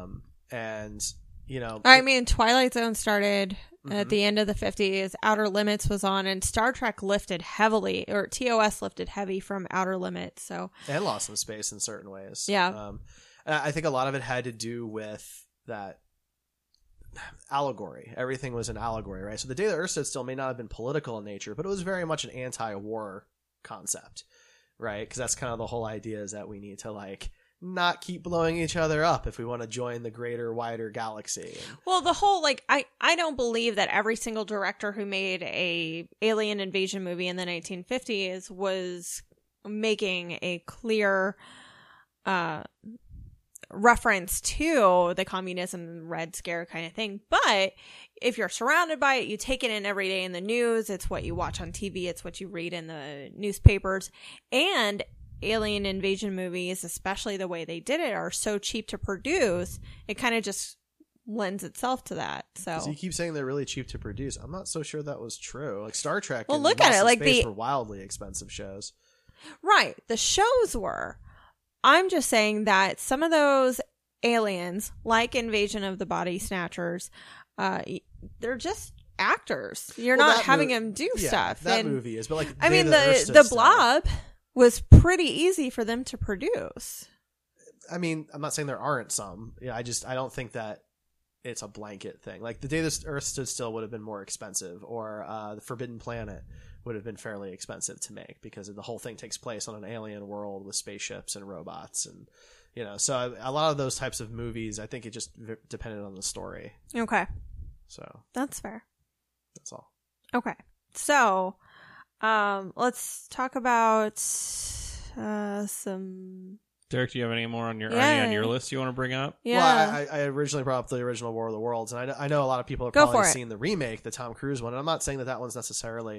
I mean, Twilight Zone started at the end of the 50s. Outer Limits was on, and Star Trek lifted heavily, or TOS lifted heavy from Outer Limits. So, and Lost in Space in certain ways. Yeah. I think a lot of it had to do with that allegory. Everything was an allegory, right? So the Day the Earth Stood Still may not have been political in nature, but it was very much an anti-war concept, right? Because that's kind of the whole idea, is that we need to, like, not keep blowing each other up if we want to join the greater, wider galaxy. Well, the whole, like, I don't believe that every single director who made a alien invasion movie in the 1950s was making a clear reference to the communism Red Scare kind of thing. But if you're surrounded by it, you take it in every day in the news. It's what you watch on TV. It's what you read in the newspapers. And alien invasion movies, especially the way they did it, are so cheap to produce. It kind of just lends itself to that. So you keep saying they're really cheap to produce. I'm not so sure that was true. Like Star Trek well, and look Lost at it. in Like Space were wildly expensive shows. Right. The shows were. I'm just saying that some of those aliens, like Invasion of the Body Snatchers, they're just actors. You're not having them do stuff. That movie is, but like I mean, the Blob was pretty easy for them to produce. I mean, I'm not saying there aren't some. Yeah, I don't think that it's a blanket thing. Like The Day the Earth Stood Still would have been more expensive, or The Forbidden Planet would have been fairly expensive to make because the whole thing takes place on an alien world with spaceships and robots, and so a lot of those types of movies, I think it just depended on the story. Okay, so that's fair. That's all. Okay, so let's talk about some. Derek, do you have any more on your any on your list you want to bring up? Yeah. Well, I originally brought up the original War of the Worlds, and I know a lot of people have probably seen the remake, the Tom Cruise one, and I'm not saying that one's necessarily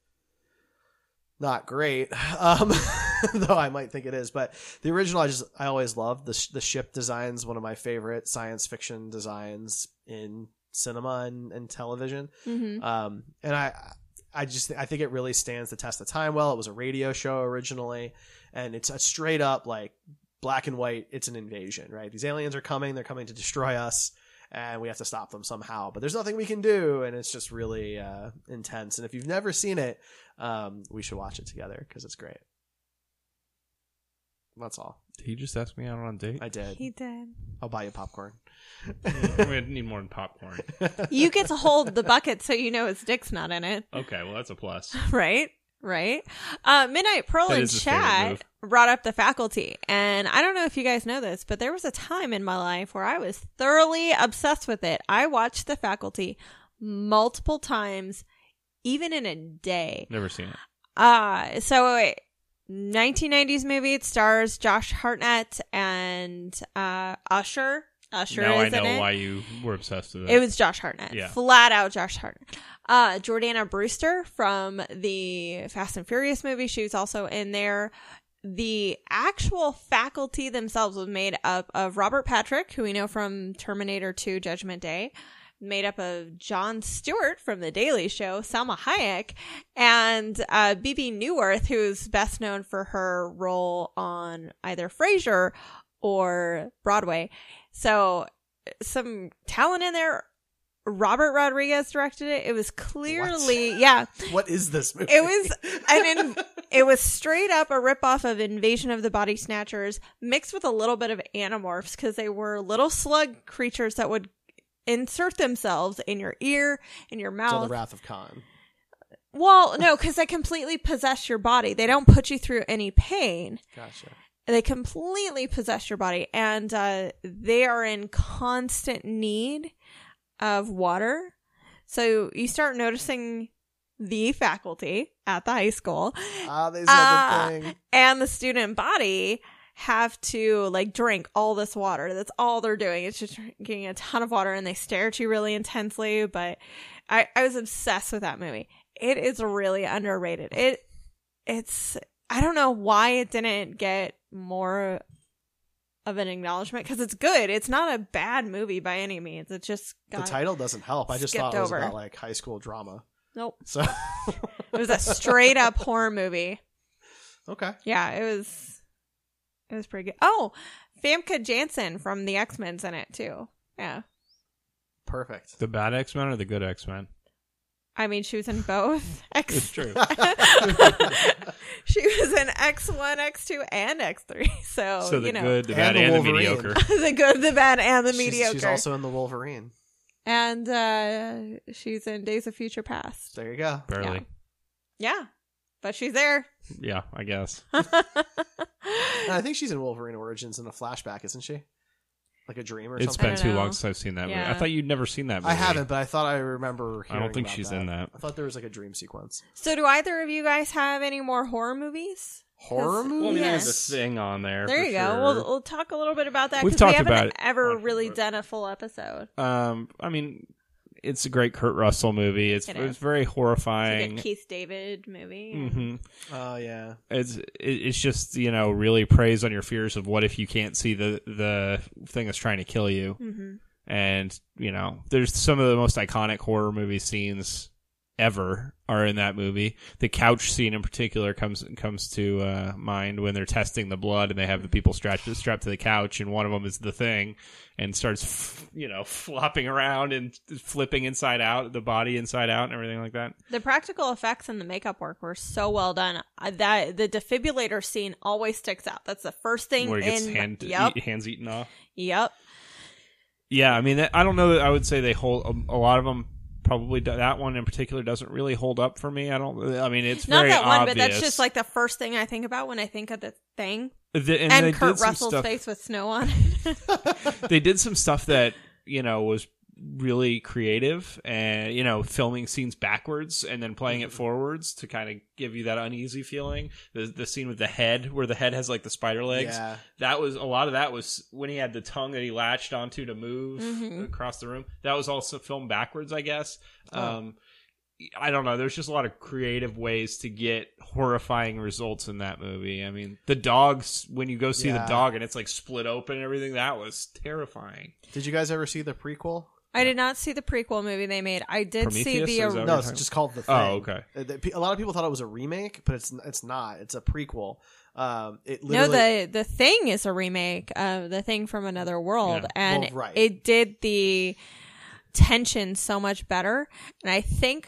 not great, though I might think it is. But the original, I always loved. The ship design's one of my favorite science fiction designs in cinema and television. Mm-hmm. And I think it really stands the test of time well. It was a radio show originally, and it's a straight up like black and white. It's an invasion, right? These aliens are coming. They're coming to destroy us, and we have to stop them somehow. But there's nothing we can do, and it's just really intense. And if you've never seen it, we should watch it together because it's great. That's all. Did he just ask me out on a date? I did. He did. I'll buy you popcorn. We need more than popcorn. You get to hold the bucket so you know his dick's not in it. Okay, well, that's a plus. Right? Midnight Pearl in chat brought up The Faculty. And I don't know if you guys know this, but there was a time in my life where I was thoroughly obsessed with it. I watched The Faculty multiple times, even in a day. Never seen it. 1990s movie. It stars Josh Hartnett and Usher. Usher now is I know in it. why you were obsessed with it. It was Josh Hartnett. Yeah. Flat out Josh Hartnett. Jordana Brewster from the Fast and Furious movie. She was also in there. The actual faculty themselves was made up of Robert Patrick, who we know from Terminator 2 Judgment Day, made up of Jon Stewart from The Daily Show, Salma Hayek, and Bebe Neuwirth, who's best known for her role on either Frasier or Broadway. So some talent in there. Robert Rodriguez directed it. It was clearly, yeah. What is this movie? It was straight up a ripoff of Invasion of the Body Snatchers mixed with a little bit of Animorphs because they were little slug creatures that would insert themselves in your ear, in your mouth. So the Wrath of Khan. Well, no, because they completely possess your body. They don't put you through any pain. Gotcha. They completely possess your body, and they are in constant need of water. So you start noticing the faculty at the high school they said the thing. And the student body have to like drink all this water. That's all they're doing. It's just drinking a ton of water, and they stare at you really intensely. But I was obsessed with that movie. It is really underrated. It's I don't know why it didn't get more of an acknowledgement, because it's good. It's not a bad movie by any means. It just got the title doesn't help. I just thought it was about like high school drama. Nope. So it was a straight up horror movie. Okay. Yeah, it was pretty good. Oh, Famke Janssen from the X-Men's in it too. Yeah. Perfect. The bad X-Men or the good X-Men? I mean, she was in both. It's true. She was in X1, X2, and X3. So the good, the bad, and the mediocre. The good, the bad, and the mediocre. She's also in the Wolverine. And she's in Days of Future Past. There you go. Barely. Yeah. But she's there. Yeah, I guess. I think she's in Wolverine Origins in a flashback, isn't she? Like a dream or something? It's been too long since I've seen that movie. I thought you'd never seen that movie. I haven't, but I thought I remember hearing I don't think about she's that. in that. I thought there was like a dream sequence. So do either of you guys have any more horror movies? horror movie. Well, I mean, there's a Thing on there. There for you go. sure. We'll talk a little bit about that We've because we talked haven't about it. ever really done a full episode. I mean, it's a great Kurt Russell movie. It's very horrifying. It's a good Keith David movie. Mm-hmm. Oh yeah. It's just, really preys on your fears of what if you can't see the thing that's trying to kill you. Mm-hmm. And, there's some of the most iconic horror movie scenes ever are in that movie. The couch scene in particular comes to mind when they're testing the blood and they have the people strapped to the couch, and one of them is the Thing and starts flopping around and flipping inside out, the body inside out and everything like that. The practical effects and the makeup work were so well done. That the defibrillator scene always sticks out. That's the first thing. Where he gets hands eaten off. Yep. Yeah, I mean, I don't know that I would say they hold a lot of them. Probably that one in particular doesn't really hold up for me. It's not very that one, obvious. but that's just like the first thing I think about when I think of the Thing. And Kurt Russell's face with snow on it. They did some stuff that was really creative, and filming scenes backwards and then playing it forwards to kind of give you that uneasy feeling. The scene with the head, where the head has like the spider legs. Yeah. That was a lot of that was when he had the tongue that he latched onto to move across the room. That was also filmed backwards, I guess. Oh. I don't know. There's just a lot of creative ways to get horrifying results in that movie. I mean, the dogs, when you go see the dog and it's like split open and everything, that was terrifying. Did you guys ever see the prequel? I did not see the prequel movie they made. I did Prometheus, see the... No, it's just called The Thing. Oh, okay. A lot of people thought it was a remake, but it's not. It's a prequel. The Thing is a remake of The Thing from Another World, and it did the tension so much better. And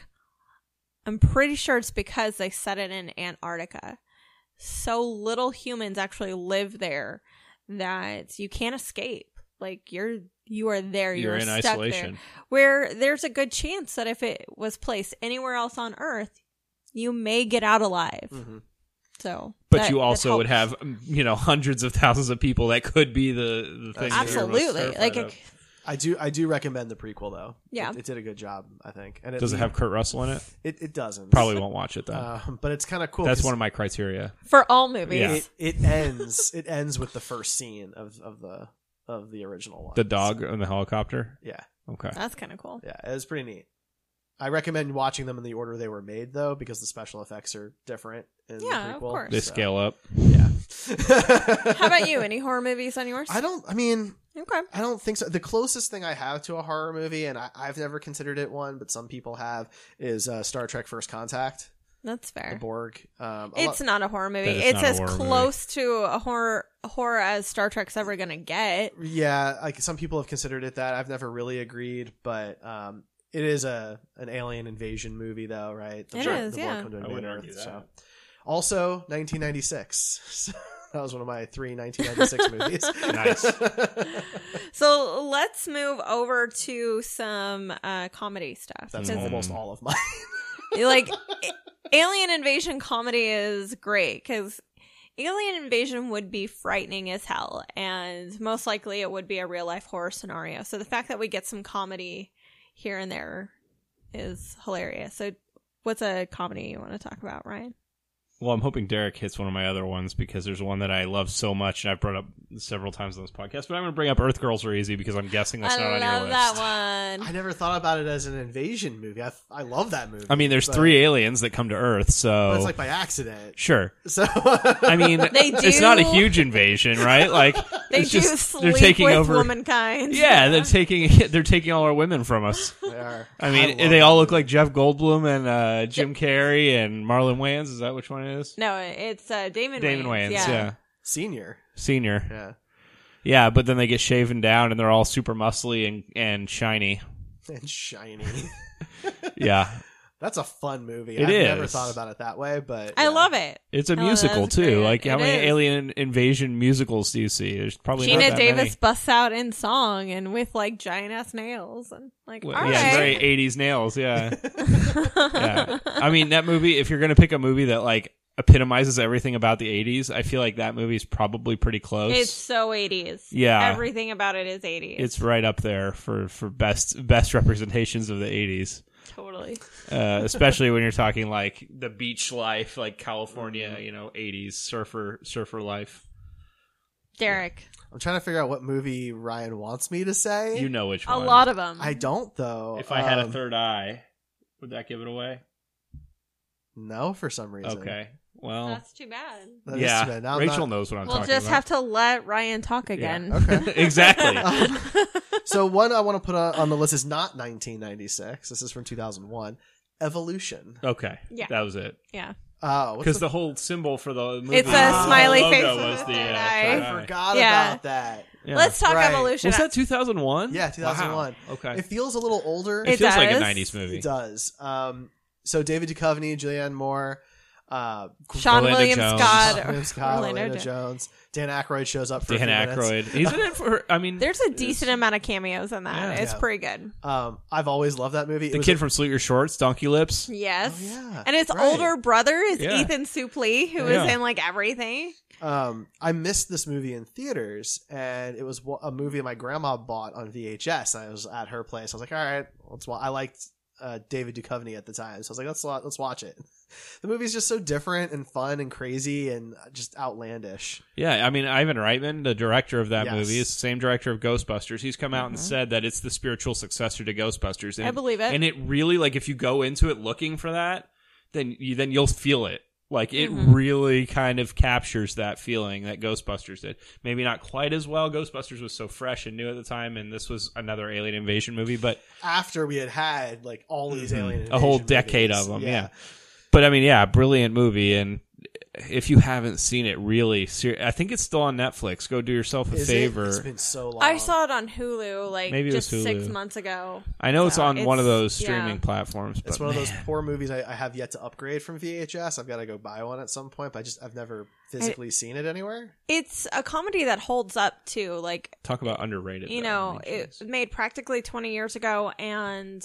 I'm pretty sure it's because they set it in Antarctica. So little humans actually live there that you can't escape. Like you are there. You're in stuck isolation. There, where there's a good chance that if it was placed anywhere else on Earth, you may get out alive. Mm-hmm. So, but you also would have hundreds of thousands of people that could be the thing. Absolutely, I do recommend the prequel though. Yeah, it did a good job, I think. And does it have Kurt Russell in it? It doesn't. Probably won't watch it though. But it's kind of cool. That's one of my criteria for all movies. Yeah. It ends with the first scene of the original one. The dog in the helicopter? Yeah. Okay. That's kind of cool. Yeah, it was pretty neat. I recommend watching them in the order they were made, though, because the special effects are different in the prequel. Of course. They scale up. Yeah. How about you? Any horror movies on yours? I don't think so. The closest thing I have to a horror movie, and I've never considered it one, but some people have, is Star Trek First Contact. That's fair. The Borg. It's not a horror movie. It's as close to a horror as Star Trek's ever going to get. Yeah, like some people have considered it that. I've never really agreed, but it is an alien invasion movie, though, right? It is, the yeah. Borg come to invade Earth. So. Also, 1996. That was one of my 3 1996 movies. Nice. So let's move over to some comedy stuff. That's almost all of mine. Like, alien invasion comedy is great because alien invasion would be frightening as hell, and most likely it would be a real life horror scenario. So the fact that we get some comedy here and there is hilarious. So what's a comedy you want to talk about, Ryan? Well, I'm hoping Derek hits one of my other ones because there's one that I love so much and I've brought up several times on this podcast. But I'm going to bring up Earth Girls Are Easy because I'm guessing that's not on your list. I love that one. I never thought about it as an invasion movie. I love that movie. I mean, there's 3 aliens that come to Earth, so... But it's like by accident. Sure. So I mean, it's not a huge invasion, right? Like they it's do just, sleep they're taking with over womankind. Yeah, they're taking all our women from us. They are. I mean, they all look like Jeff Goldblum and Jim Carrey and Marlon Wayans. Is that which one it is? No, it's Damon Wayans. Yeah. Senior. Yeah. Yeah, but then they get shaven down and they're all super muscly and shiny. And shiny. Yeah. That's a fun movie. I've never thought about it that way, but I love it. It's a musical too. Great. Like how many alien invasion musicals do you see? There's probably Gina not that Davis many. busts out in song and with like giant ass nails and like all right. Very 80s nails. Yeah. Yeah. I mean that movie. If you're gonna pick a movie that like epitomizes everything about the 80s, I feel like that movie's probably pretty close. It's so 80s. Yeah. Everything about it is 80s. It's right up there for best representations of the 80s. Totally. Totally. Especially when you're talking like the beach life, like California, 80s surfer life. Derek. I'm trying to figure out what movie Ryan wants me to say. You know which one. A lot of them. I don't, though. If I had a third eye, would that give it away? No, for some reason. Okay. Well, that's too bad. That is too bad. Now Rachel knows what I'm talking about. We'll just have to let Ryan talk again. Yeah. Okay. Exactly. So one I want to put on the list is not 1996. This is from 2001. Evolution. Okay. Yeah. That was it. Yeah. Oh, because the whole symbol for the movie, it's a smiley face. Was the I forgot about that. Yeah. Let's talk Evolution. Was that 2001? Yeah, 2001. Wow. Okay. It feels a little older. It feels like a 90s movie. It does. So David Duchovny, Julianne Moore, Sean William Scott, Orlando Jones. Dan Aykroyd shows up for Dan Aykroyd. He's in it for. I mean, there's a decent amount of cameos in that. Yeah. It's pretty good. I've always loved that movie. The kid from Salute Your Shorts, Donkey Lips. Yes. Oh, yeah. And its older brother is Yeah. Ethan Suplee, who is in like everything. I missed this movie in theaters, and it was a movie my grandma bought on VHS. I was at her place. I was like, all right, let's watch. I liked David Duchovny at the time, so I was like, let's watch it. The movie's just so different and fun and crazy and just outlandish. Yeah, I mean, Ivan Reitman, the director of that movie, is the same director of Ghostbusters. He's come out and said that it's the spiritual successor to Ghostbusters. And, I believe it. And it really, like, if you go into it looking for that, then you'll feel it. Like, it really kind of captures that feeling that Ghostbusters did. Maybe not quite as well. Ghostbusters was so fresh and new at the time, and this was another alien invasion movie. But after we had like all these alien invasion a whole decade movies. of them, yeah. But I mean, yeah, brilliant movie. And if you haven't seen it, really, I think it's still on Netflix. Go do yourself a favor. It's been so long. I saw it on Hulu Maybe just it was 6 Hulu. months ago. I know it's on one of those streaming platforms. But it's one of those poor movies I have yet to upgrade from VHS. I've got to go buy one at some point, but I've never physically seen it anywhere. It's a comedy that holds up too. Like, talk about underrated. It was made practically 20 years ago, and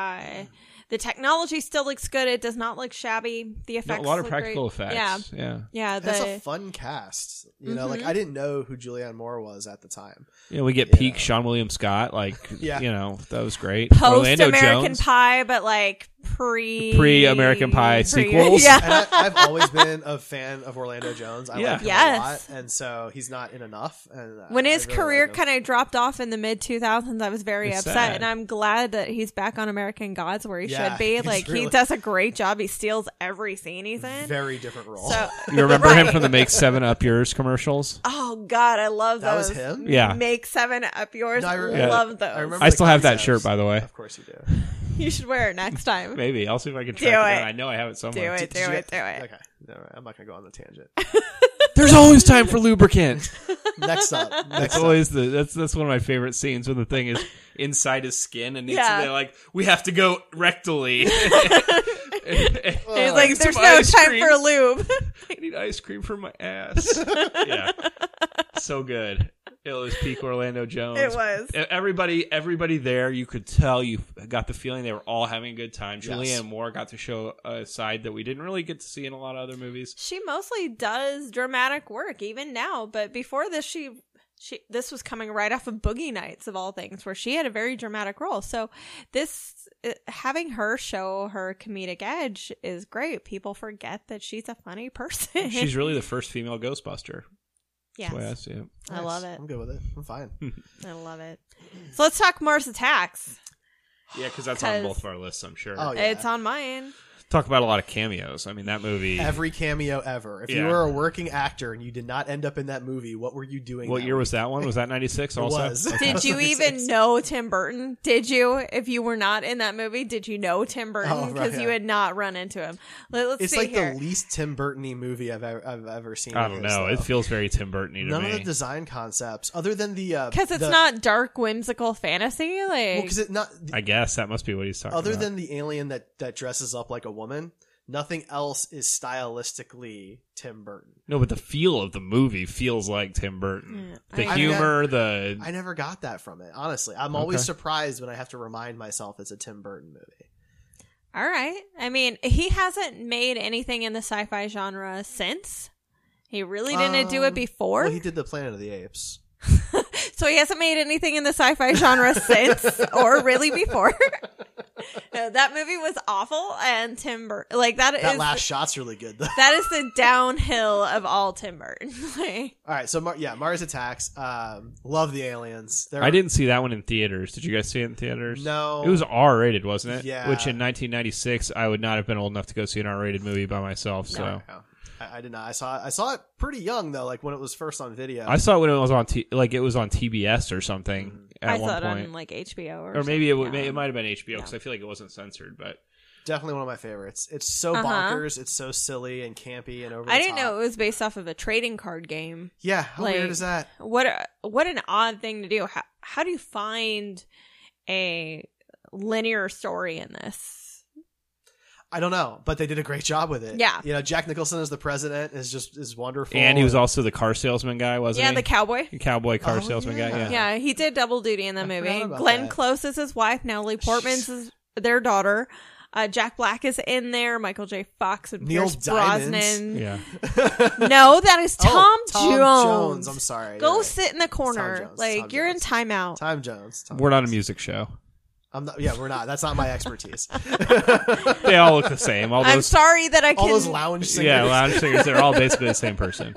the technology still looks good. It does not look shabby. The effects, a lot of look practical great. effects. Yeah. It's a fun cast. You know, like I didn't know who Julianne Moore was at the time. Yeah, we get peak Sean William Scott. Like, that was great. Post Orlando American Jones. Pie, but like pre American Pie sequels. Yeah, and I've always been a fan of Orlando Jones. I like him a lot, and so he's not in enough. And when his career kind of dropped off in the mid 2000s, I was very upset, sad. and I'm glad that he's back on American Gods where he should be. Like really, he does a great job. He steals every scene he's in. Very different role. So, you remember him from the Make 7 Up Yours commercials? Oh God, I love those. That was him. Yeah, Make 7 Up Yours. No, love those. I still have that shirt, by the way. Of course you do. You should wear it next time. Maybe I'll see if I can track it down. I know I have it somewhere. Do it. Okay, no, I'm not gonna go on the tangent. There's always time for lubricant. Next up. That's always that's one of my favorite scenes when the thing is inside his skin and they're like, we have to go rectally. He's like, there's no time for lube. I need ice cream for my ass. Yeah, so good. It was peak Orlando Jones. It was. Everybody there, you could tell you got the feeling they were all having a good time. Julianne Moore got to show a side that we didn't really get to see in a lot of other movies. She mostly does dramatic work even now, but before this this was coming right off of Boogie Nights of all things, where she had a very dramatic role. So this having her show her comedic edge is great. People forget that she's a funny person. She's really the first female Ghostbuster. Yes. That's the way I see it. I love it. I'm good with it. I'm fine. I love it. So let's talk Mars Attacks. Yeah, because that's on both of our lists, I'm sure. Oh, yeah. It's on mine. Talk about a lot of cameos. I mean, that movie... Every cameo ever. If you were a working actor and you did not end up in that movie, what were you doing? What year was that one? Was that 96 also? It was. Did you even know Tim Burton? Did you? If you were not in that movie, did you know Tim Burton? Because you had not run into him. Let's it's see like here. the least Tim Burton-y movie I've ever seen. I don't know. It feels very Tim Burton-y to None me. of the design concepts, other than the... Because it's not dark, whimsical fantasy. Like, well, because it not... I guess that must be what he's talking about. Other than the alien that dresses up like a woman... Nothing else is stylistically Tim Burton. No, but the feel of the movie feels like Tim Burton. Yeah, the humor, I never got that from it, honestly. I'm always surprised when I have to remind myself it's a Tim Burton movie. All right. I mean, he hasn't made anything in the sci-fi genre since. He really didn't do it before. Well, he did the Planet of the Apes. So he hasn't made anything in the sci-fi genre since, or really before. No, that movie was awful, and Tim Burton, like that last shot's really good though. That is the downhill of all Tim Burton. Like, all right, so Mars Attacks. Love the aliens. I didn't see that one in theaters. Did you guys see it in theaters? No. It was R-rated, wasn't it? Yeah. Which in 1996, I would not have been old enough to go see an R-rated movie by myself. So No. I did not. I saw it pretty young though, like when it was first on video. I saw it when it was on it was on TBS or something at one I saw point. it on like HBO or maybe something. it might have been HBO because I feel like it wasn't censored, but. Definitely one of my favorites. It's so bonkers. It's so silly and campy and over the top. I didn't know it was based off of a trading card game. Yeah, how weird is that? What an odd thing to do. How do you find a linear story in this? I don't know, but they did a great job with it. Yeah. You know, Jack Nicholson as the president is wonderful. And he was also the car salesman guy, wasn't he? Yeah, the cowboy. The cowboy car salesman guy, yeah. Yeah, he did double duty in that movie. about Glenn that. Close is his wife. Natalie Portman's is their daughter. Jack Black is in there. Michael J. Fox and Neil Pierce Diamonds. Brosnan. Yeah. No, that is Tom Tom Jones. I'm sorry. Go You're right. sit in the corner. Jones. Like, Tom you're Jones. in timeout. Tom Jones. We're not a music show. I'm not. Yeah, we're not. That's not my expertise. They all look the same. All those, I'm sorry that I can... All those lounge singers. Yeah, lounge singers. They're all basically the same person.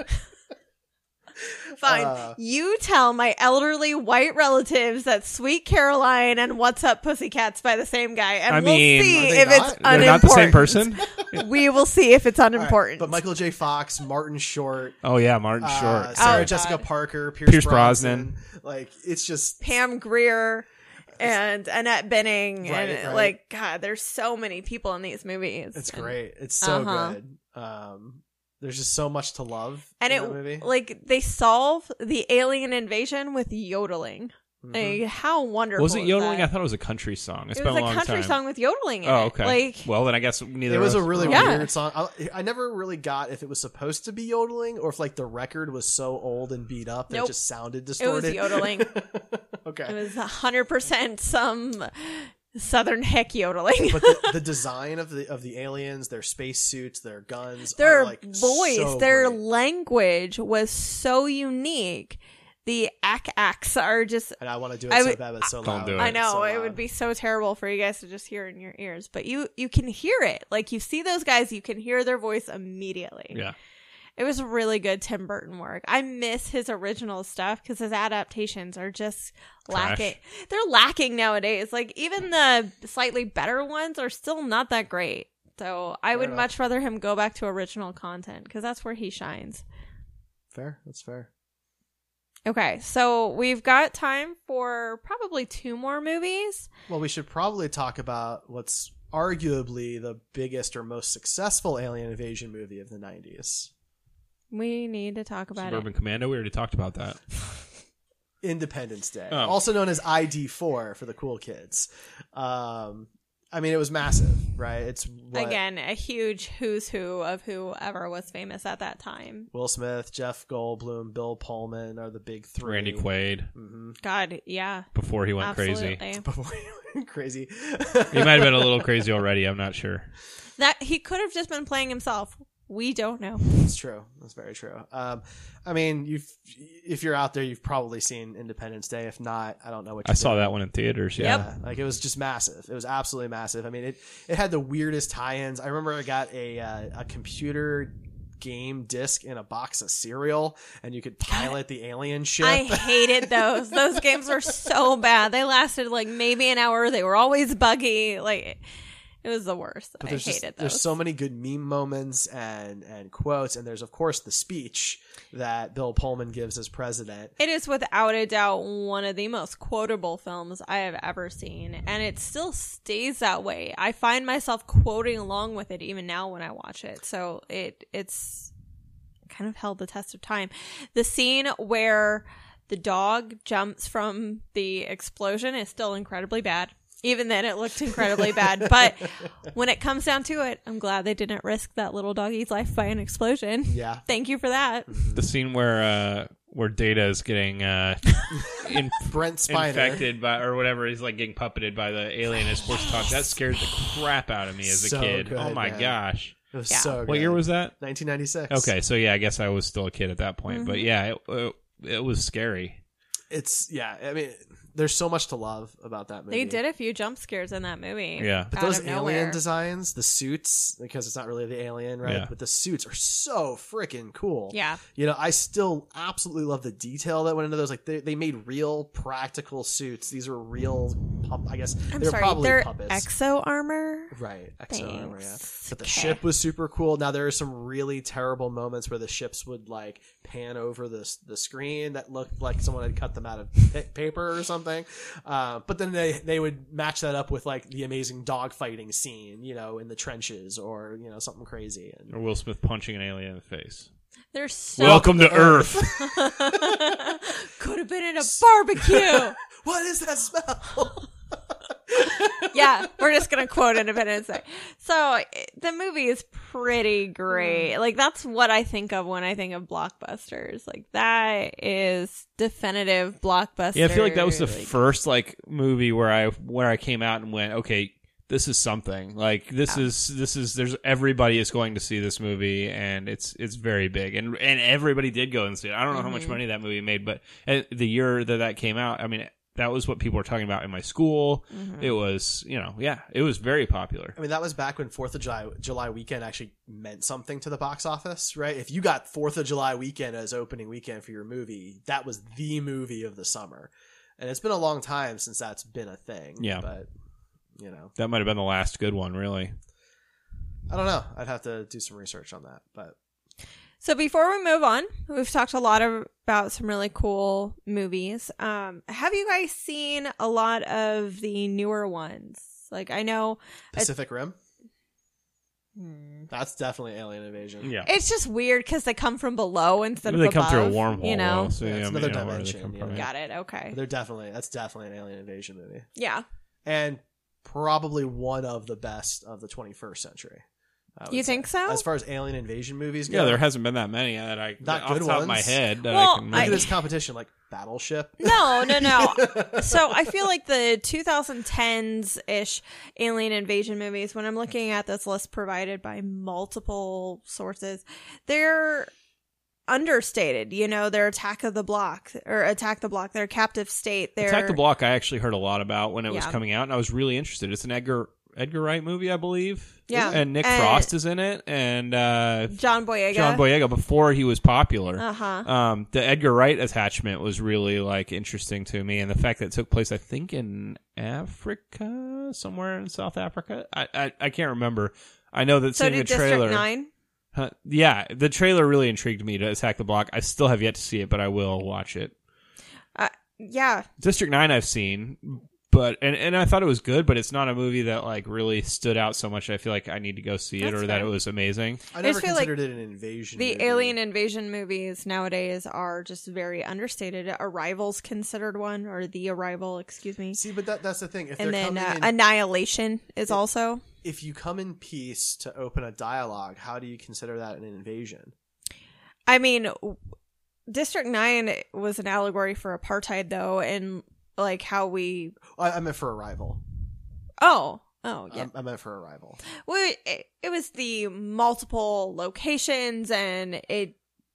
Fine. You tell my elderly white relatives that Sweet Caroline and What's Up Pussycats by the same guy, and we'll see if it's unimportant. They're not the same person? We will see if it's unimportant. But Michael J. Fox, Martin Short. Oh, yeah, Martin Short. Sarah Oh, Jessica God. Parker, Pierce Brosnan. Like, it's just... Pam Grier and Annette Bening. Right, and right. like, God, there's so many people in these movies. It's great. It's so Uh-huh. good. There's just so much to love And in that movie. like, they solve the alien invasion with yodeling. Like, how wonderful Was it yodeling? Is I that? thought it was a country song. It's It been was a long country time. song with yodeling in Oh, it. okay. Like, Well, then I guess neither It of was us. a really Yeah. weird song. I never really got if it was supposed to be yodeling or if like the record was so old and beat up that Nope. it just sounded it distorted. was yodeling. Okay. It was 100% some Southern heck yodeling. But the design of the aliens, their spacesuits, their guns, Their are like voice, so their great. language was so unique. The acts are just... And I want to do it so bad, but it's so loud. do it. I know, So it loud. would be so terrible for you guys to just hear it in your ears. But you can hear it. Like, you see those guys, you can hear their voice immediately. Yeah. It was really good Tim Burton work. I miss his original stuff because his adaptations are just lacking. They're lacking nowadays. Like, even the slightly better ones are still not that great. So I would much rather him go back to original content because that's where he shines. Fair. That's fair. Okay, so we've got time for probably 2 more movies. Well, we should probably talk about what's arguably the biggest or most successful alien invasion movie of the 90s. We need to talk about Suburban it. Commando. We already talked about that. Independence Day, Oh. also known as ID4 for the cool kids. I mean, it was massive, right? It's Again, a huge who's who of whoever was famous at that time. Will Smith, Jeff Goldblum, Bill Pullman are the big 3. Randy Quaid. God, yeah. Before he went Absolutely. crazy. Before he went crazy. He might have been a little crazy already. I'm not sure. That he could have just been playing himself. We don't know. That's true. That's very true. I mean, if you're out there, you've probably seen Independence Day. If not, I don't know what. I saw that one in theaters. Yeah. Like it was just massive. It was absolutely massive. I mean, it had the weirdest tie-ins. I remember I got a computer game disc in a box of cereal, and you could pilot the alien ship. I hated those. Those games were so bad. They lasted like maybe an hour. They were always buggy. Like, it was the worst. But I hated those. There's so many good meme moments and quotes, and there's of course the speech that Bill Pullman gives as president. It is without a doubt one of the most quotable films I have ever seen, and it still stays that way. I find myself quoting along with it even now when I watch it. So it's kind of held the test of time. The scene where the dog jumps from the explosion is still incredibly bad. Even then, it looked incredibly bad. But when it comes down to it, I'm glad they didn't risk that little doggy's life by an explosion. Yeah. Thank you for that. The scene where Data is getting Brent Spiner infected by or whatever, he's like getting puppeted by the alien is supposed to talk. That scared the crap out of me as a So kid. good, Oh my man. gosh. It was so good. What year was that? 1996. Okay, so yeah, I guess I was still a kid at that point. But yeah, it was scary. I mean, there's so much to love about that movie. They did a few jump scares in that movie. Yeah. But those alien designs, the suits, because it's not really the alien, right? Yeah. But the suits are so freaking cool. Yeah. You know, I still absolutely love the detail that went into those. Like they made real practical suits. These are real, I guess they're probably puppets. Exo armor. Right. Exo armor, yeah. But the Okay. ship was super cool. Now there are some really terrible moments where the ships would like pan over the screen that looked like someone had cut them out of paper or something. But then they would match that up with like the amazing dogfighting scene, you know, in the trenches or, you know, something crazy. And Or Will Smith punching an alien in the face. They're so Welcome to Earth. Could have been in a barbecue. What is that smell? Yeah, we're just gonna quote Independence Day. So the movie is pretty great. Like that's what I think of when I think of blockbusters. Like that is definitive blockbuster. Yeah, I feel like that was the first like movie where I came out and went, okay, this is something. Like this is there's everybody is going to see this movie and it's very big and everybody did go and see it. I don't know how much money that movie made, but the year that came out, I mean, that was what people were talking about in my school. It was, you know, it was very popular. I mean, that was back when 4th of July weekend actually meant something to the box office, right? If you got 4th of July weekend as opening weekend for your movie, that was the movie of the summer. And it's been a long time since that's been a thing. Yeah. But, you know. That might have been the last good one, really. I don't know. I'd have to do some research on that, but... So before we move on, we've talked a lot about some really cool movies. Have you guys seen a lot of the newer ones? Like I know Pacific Rim? That's definitely Alien Invasion. Yeah. It's just weird because they come from below instead of They above. come through a wormhole, you know. though, so Yeah, it's yeah, another you know where they dimension. come You from, know? yeah. Got it. Okay. That's definitely an Alien Invasion movie. Yeah. And probably one of the best of the 21st century. You think so? As far as Alien Invasion movies go. Yeah, there hasn't been that many that I Not off good the top ones. of my head that Well, I can Look at remember. this competition, like Battleship. No. So I feel like the 2010s-ish Alien Invasion movies, when I'm looking at this list provided by multiple sources, they're understated. You know, they're Attack the Block, they're Captive State. They're Attack the Block I actually heard a lot about when it was Yeah. coming out, and I was really interested. It's an Edgar Wright movie, I believe. Yeah. And Nick Frost is in it, and John Boyega. John Boyega before he was popular. Uh-huh. The Edgar Wright attachment was really like interesting to me, and the fact that it took place, I think, in Africa, somewhere in South Africa. I can't remember. I know that So seeing did the trailer. District 9? Yeah, the trailer really intrigued me to Attack the Block. I still have yet to see it, but I will watch it. Yeah. District 9 I've seen, but and I thought it was good, but it's not a movie that like really stood out so much. I feel like I need to go see it, That's or that fair. it was amazing. I never just feel like considered it an invasion The movie. Alien Invasion movies nowadays are just very understated. Arrival's considered one, or The Arrival, excuse me. See, but that's the thing. If And they're then coming in, Annihilation is also. if you come in peace to open a dialogue, how do you consider that an invasion? I mean, District 9 was an allegory for apartheid, though, and like how we. I meant for Arrival. Oh, yeah. I meant for Arrival. Well, it was the multiple locations and that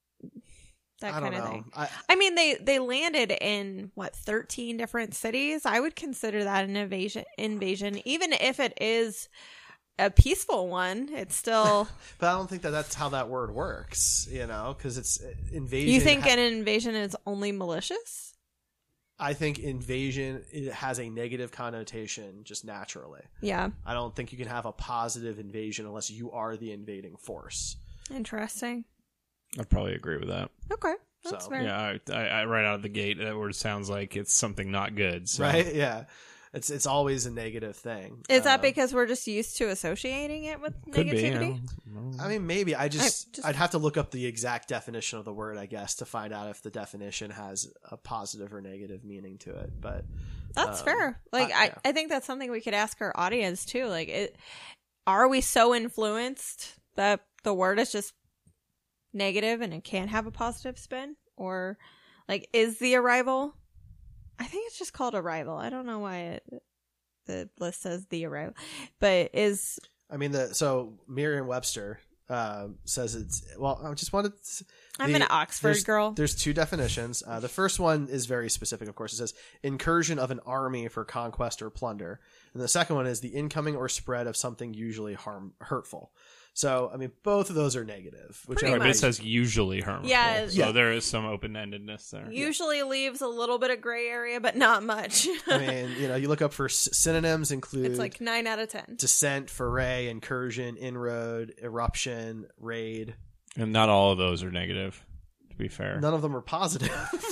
I kind don't of know. thing. I mean, they landed in 13 different cities. I would consider that an invasion, even if it is a peaceful one. It's still. But I don't think that's how that word works. You know, because it's invasion. You think an invasion is only malicious? I think invasion, it has a negative connotation just naturally. Yeah. I don't think you can have a positive invasion unless you are the invading force. Interesting. I'd probably agree with that. Okay. That's So, fair. Yeah, I right out of the gate, that word sounds like it's something not good. So. Right? Yeah. It's always a negative thing. Is that because we're just used to associating it with Could be, negativity? I mean, maybe. I'd have to look up the exact definition of the word, I guess, to find out if the definition has a positive or negative meaning to it. But That's fair. Like, yeah. I think that's something we could ask our audience too. Like, are we so influenced that the word is just negative and it can't have a positive spin? Or, like, is The Arrival? I think it's just called Arrival. I don't know why the list says The Arrival, but so Merriam-Webster says it's. Well, I just wanted. I'm an Oxford girl. There's two definitions. The first one is very specific, of course. It says incursion of an army for conquest or plunder. And the second one is the incoming or spread of something usually hurtful. So, I mean, both of those are negative. But it says usually harmful. Yeah. So there is some open-endedness there. Usually leaves a little bit of gray area, but not much. I mean, you look up for synonyms include... It's like 9 out of 10. Descent, foray, incursion, inroad, eruption, raid. And not all of those are negative, to be fair. None of them are positive.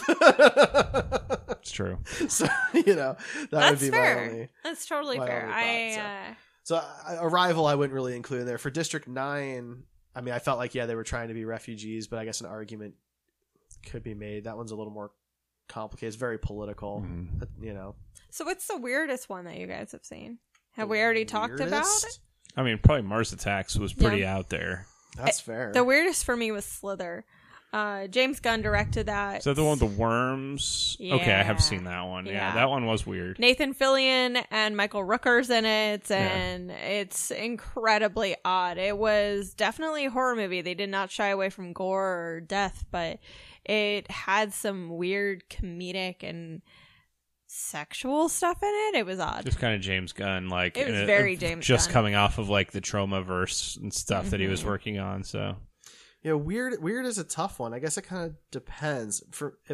It's true. So, that would be fair. my only... That's totally fair. So Arrival I wouldn't really include in there. For District 9, I mean, I felt like, they were trying to be refugees, but I guess an argument could be made. That one's a little more complicated. It's very political, So what's the weirdest one that you guys have seen? Have we already talked about it? I mean, probably Mars Attacks was pretty out there. That's fair. The weirdest for me was Slither. James Gunn directed that. Is that the one with the worms? Yeah. Okay, I have seen that one. Yeah, that one was weird. Nathan Fillion and Michael Rooker's in it, and it's incredibly odd. It was definitely a horror movie. They did not shy away from gore or death, but it had some weird comedic and sexual stuff in it. It was odd. Just kind of James Gunn, like it was very James just Gunn. Coming off of like the Trauma-verse and stuff that he was working on. So weird is a tough one. I guess it kind of depends.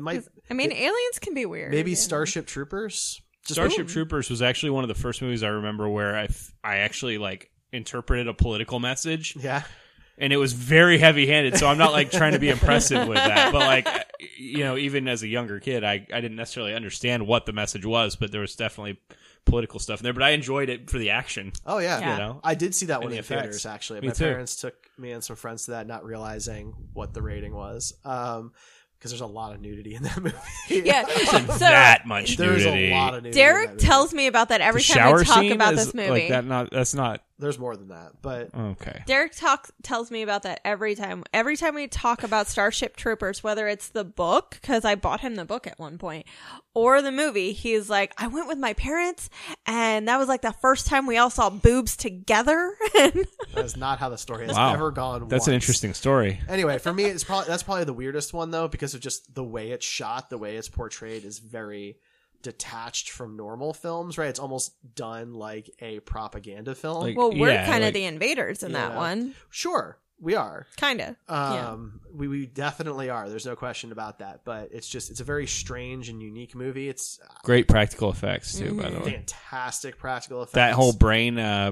Aliens can be weird. Maybe Starship Troopers. Troopers was actually one of the first movies I remember where I actually like interpreted a political message. Yeah. And it was very heavy-handed, so I'm not like trying to be impressive with that. But like, even as a younger kid, I didn't necessarily understand what the message was, but there was definitely political stuff in there. But I enjoyed it for the action. Oh yeah. I did see that one in the theaters. effects. Actually, Me my too. parents took me and some friends to that, not realizing what the rating was. Because there's a lot of nudity in that movie. Yeah, that much there's nudity. A lot of nudity. Derek tells me about that every time we talk about this movie. Like that. That's not. There's more than that, but okay. Derek tells me about that every time. Every time we talk about Starship Troopers, whether it's the book, because I bought him the book at one point, or the movie, he's like, I went with my parents, and that was like the first time we all saw boobs together. That is not how the story has ever gone. That's an interesting story. Anyway, for me, that's probably the weirdest one though, because of just the way it's shot, the way it's portrayed is very detached from normal films, right? It's almost done like a propaganda film. Like, well, we're kind of the invaders in that one. Sure, we are. Kind of. We definitely are. There's no question about that. But it's a very strange and unique movie. It's great practical effects too, by the way. Fantastic practical effects. That whole brain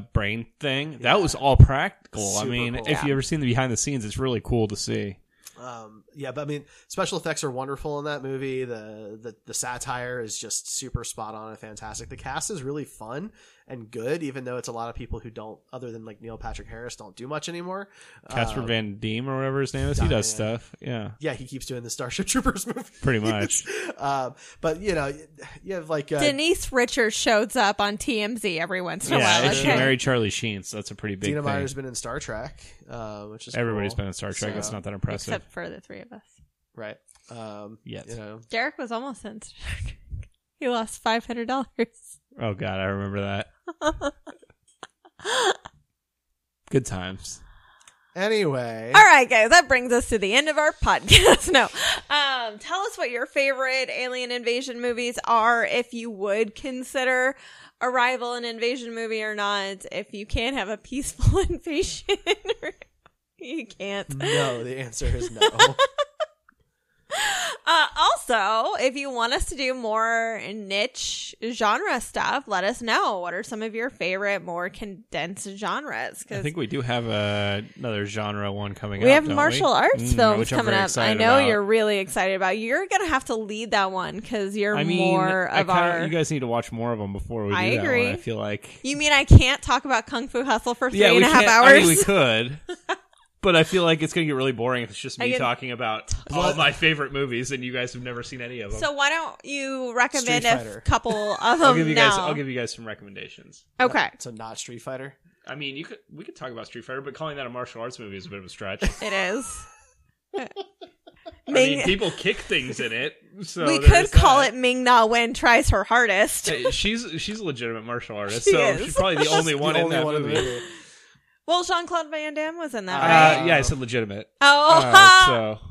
thing, that was all practical. Super I mean, cool. if you ever seen the behind the scenes, it's really cool to see. But I mean, special effects are wonderful in that movie. The satire is just super spot on and fantastic. The cast is really fun and good, even though it's a lot of people who don't, other than like Neil Patrick Harris, don't do much anymore. Casper Van Diem or whatever his name is, he does stuff. Yeah, he keeps doing the Starship Troopers movie, pretty much. But you have like Denise Richards shows up on TMZ every once in a while. Yeah, she married Charlie Sheen, so that's a pretty big Dina thing. Meyer's been in Star Trek, which is everybody's cool. been in Star Trek. That's not that impressive, except for the three of us, right? Yes. Derek was almost in Star Trek. He lost $500. Oh God, I remember that. Good times. Anyway. All right, guys, that brings us to the end of our podcast. No. Tell us what your favorite alien invasion movies are, if you would consider Arrival an invasion movie or not, if you can't have a peaceful invasion or you can't. No, the answer is no. Also, if you want us to do more niche genre stuff, let us know. What are some of your favorite, more condensed genres? I think we do have another genre one coming up. We have martial arts films coming up. I know about. You're really excited about. You're going to have to lead that one because you're more of our... You guys need to watch more of them before we do agree. That one. I feel like... You mean I can't talk about Kung Fu Hustle for 3.5 hours? I mean, we could. But I feel like it's going to get really boring if it's just me talking about all of my favorite movies and you guys have never seen any of them. So why don't you recommend a couple of them I'll give you guys some recommendations. Okay. So not Street Fighter? I mean, we could talk about Street Fighter, but calling that a martial arts movie is a bit of a stretch. It is. I mean, people kick things in it. So we could call it Ming Na Wen tries her hardest. Hey, she's a legitimate martial artist, so she's probably the only one in that movie. Well, Jean-Claude Van Damme was in that, right? Yeah, I said legitimate. Oh,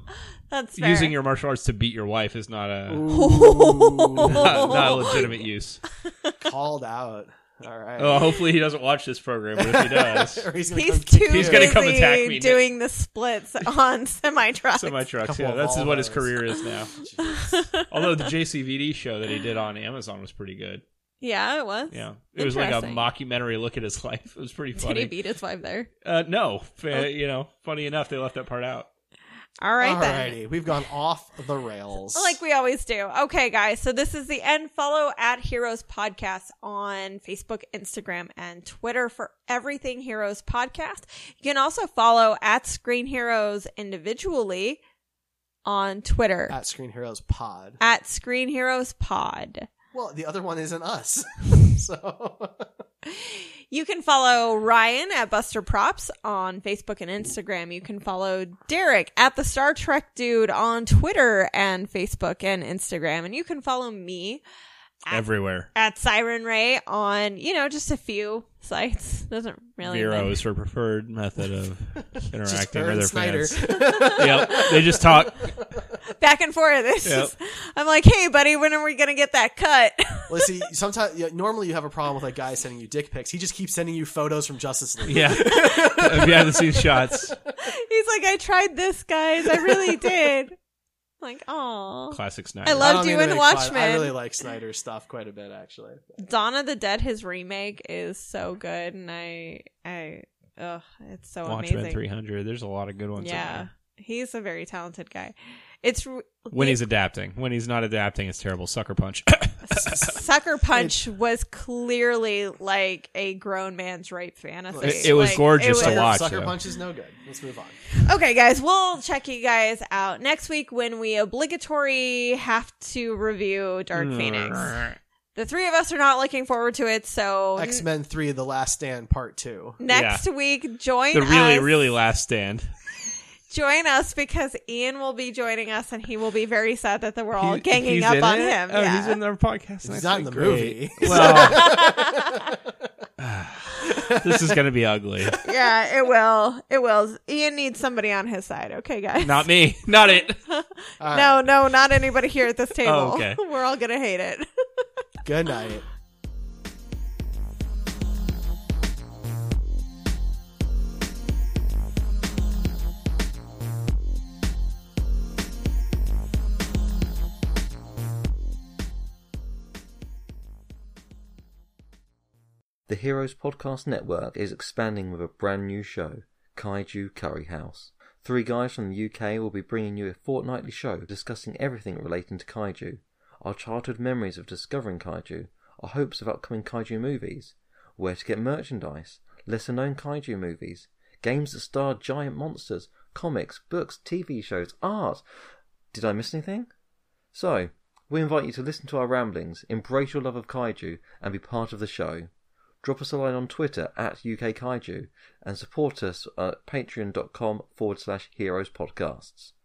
That's fair. Using your martial arts to beat your wife is not not a legitimate use. Called out. All right. Well, hopefully he doesn't watch this program, but if he does, He's going to come attack me. doing the splits on semi-trucks. Semi-trucks, yeah. That's what his career is now. Although the JCVD show that he did on Amazon was pretty good. Yeah, it was. Yeah. It was like a mockumentary look at his life. It was pretty funny. Did he beat his wife there? No. Funny enough, they left that part out. All right, then. We've gone off the rails. Like we always do. Okay, guys. So this is the end. Follow at Heroes Podcast on Facebook, Instagram, and Twitter for everything Heroes Podcast. You can also follow at Screen Heroes individually on Twitter. At Screen Heroes Pod. At Screen Heroes Pod. Well, the other one isn't us. So... You can follow Ryan at Buster Props on Facebook and Instagram. You can follow Derek at the Star Trek Dude on Twitter and Facebook and Instagram. And you can follow me everywhere at Siren Ray on, just a few sites. Doesn't really Vero matter. is her preferred method of interacting with their Snyder. fans. Yep. They just talk back and forth. I'm like, hey, buddy, when are we going to get that cut? Well, see, sometimes normally you have a problem with like guys sending you dick pics. He just keeps sending you photos from Justice League. Yeah. Behind the scenes shots. He's like, I tried this, guys. I really did. Like, oh, classic Snyder. I loved you in Watchmen. I really like Snyder's stuff quite a bit, actually. Dawn of the Dead, his remake is so good, and it's so Watchmen amazing. 300. There's a lot of good ones. Yeah, he's a very talented guy. When he's adapting. When he's not adapting, it's terrible. Sucker Punch. Sucker Punch was clearly like a grown man's rape fantasy. It was gorgeous to watch. Sucker Punch is no good. Let's move on. Okay, guys, we'll check you guys out next week when we obligatory have to review Dark Phoenix. The three of us are not looking forward to it, so... X-Men 3, The Last Stand, Part 2. Next week, join us. The really, really last stand. Join us because Ian will be joining us and he will be very sad that we're all ganging up on him. Oh, yeah. He's in our podcast. He's not in the movie. Well, this is going to be ugly. Yeah, it will. It will. Ian needs somebody on his side. Okay, guys. Not me. Not it. No, not anybody here at this table. Oh, okay. We're all going to hate it. Good night. The Heroes Podcast Network is expanding with a brand new show, Kaiju Curry House. 3 guys from the UK will be bringing you a fortnightly show discussing everything relating to kaiju, our childhood memories of discovering kaiju, our hopes of upcoming kaiju movies, where to get merchandise, lesser known kaiju movies, games that star giant monsters, comics, books, TV shows, art. Did I miss anything? So, we invite you to listen to our ramblings, embrace your love of kaiju, and be part of the show. Drop us a line on Twitter at UK Kaiju and support us at patreon.com/heroespodcasts.